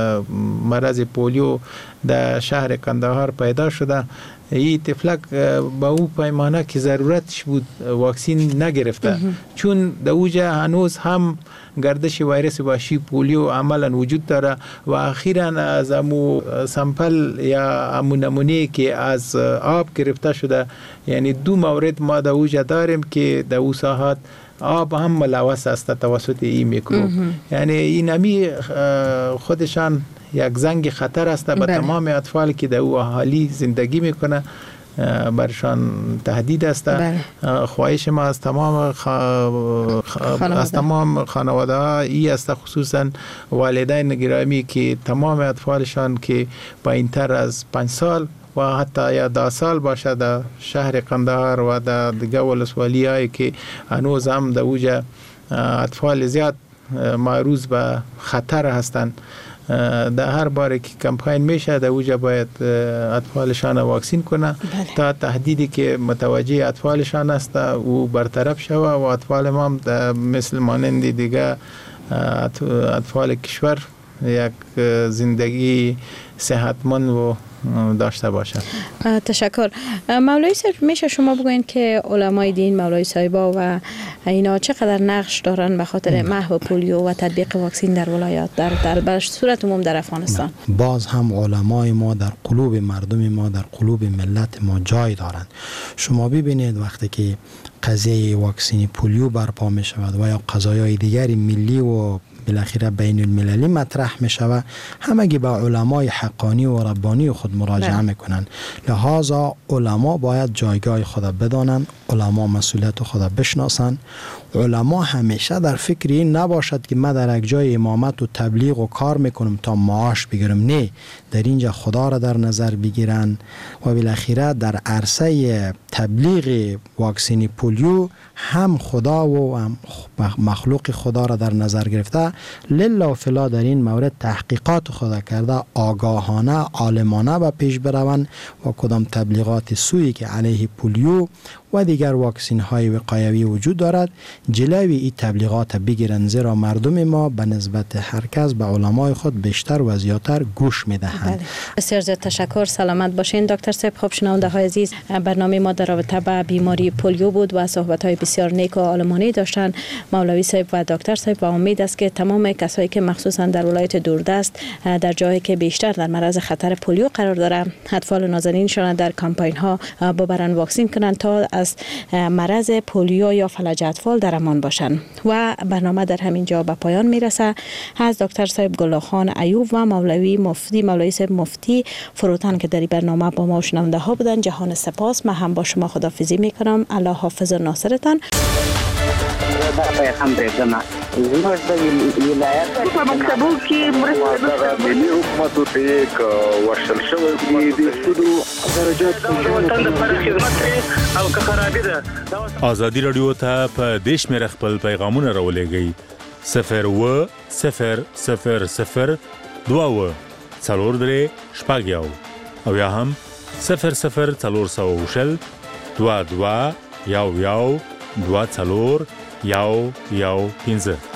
مرض پولیو در شهر کندهار پیدا شده، این تفلک با او پیمانه که ضرورتش بود واکسین نگرفته، چون در اوجا هنوز هم گردش ویروس وحشی پولیو عملا وجود داره و اخیراً از امو سامپل یا امو نمونه که از آب گرفته شده، یعنی دو مورد ما در اوجا داریم که در او ساحات آب هم ملوث است توسط این میکروب، یعنی این امی خودشان یک زنگ خطر است به تمام اطفالی که در او اهالی زندگی میکنه، برشان تهدید است. خواهش ما از تمام خ... از تمام خانواده ها ای است، خصوصا والدین گرامی که تمام اطفالشان که پایینتر از پنج سال و حتی یا ده سال باشه در شهر قندهار و در دیگه ولسوالی هایی که هنوز هم در اوجا اطفال زیاد معروض به خطر هستند، در هر باره که کمپین میشه در اوجا باید اطفالشان واکسین کنه تا تهدیدی که متوجه اطفالشان است او برطرف شوه و اطفال ما مثل مانند دیگه اطفال کشور یک زندگی صحتمند و داشته باشد. تشکر. مولوی صاحب، میشه شما بگوین که علمای دین، مولوی صاحبا و اینا چقدر نقش دارن به خاطر محو پولیو و تطبیق واکسین در ولایات در در به صورت عموم در افغانستان؟ باز هم علمای ما در قلوب مردم ما، در قلوب ملت ما جای دارند. شما ببینید وقتی که قضیه واکسین پولیو برپا می شود و یا قضایای دیگری ملی و بالاخره بین المللی مطرح می شود، همگی به علمای حقانی و ربانی خود مراجعه می کنند. لذا علما باید جایگاه خود بدانند، علما مسئولیت خود بشناسند. علما همیشه در فکر این نباشد که من در یک جای امامت و تبلیغ و کار میکنم تا معاش بگیرم، نه، در اینجا خدا را در نظر بگیرن و بالاخره در عرصه تبلیغ واکسین پولیو هم خدا و هم مخلوق خدا را در نظر گرفته لله فلا در این مورد تحقیقات خود کرده آگاهانه عالمانه به پیش بروند و کدام تبلیغات سویی که علیه پولیو و دیگر واکسین های وقایوی وجود دارد جلوی این تبلیغات بگیرند، زیرا مردم ما به نسبت هر کس به علمای خود بیشتر و زیادتر گوش میدهند. بله. بسیار زیاد تشکر، سلامت باشین دکتر صاحب. خب شنونده های عزیز، برنامه ما در رابطه با بیماری پولیو بود و صحبت های بسیار نیک و عالمانه داشتن مولوی صاحب و دکتر صاحب و امید است که تمام کسایی که مخصوصا در ولایت دوردست در جایی که بیشتر در معرض خطر پولیو قرار داره اطفال نازنینشان در کمپاین ها ببرن واکسین کنن تا از مرض پولیو یا فلج اطفال در امان باشن. و برنامه در همین جا به پایان میرسه. از دکتر صاحب گلخان ایوب و مولوی مفتی مولوی صاحب مفتی فروتن که در این برنامه با ما شنونده ها بودن، جهان سپاس. من هم با شما خداحافظی میکنم. الله حافظ و ناصرتان. پیغام برېږدم زموږ د ولایت په مکتبو کې مرسته ملي حکومت ته یک ورشل شوی دی سودو درجات وطن لپاره خدمت او که خرابې ده. ازادي رادیو ته په دیش مې خپل پیغامونه راولېږئ صفر و صفر صفر صفر دوه و څلور درې شپږ یو او یا هم صفر صفر څلور سوه شل دوه دوه یو یو دوه څلور یو یو پنځه.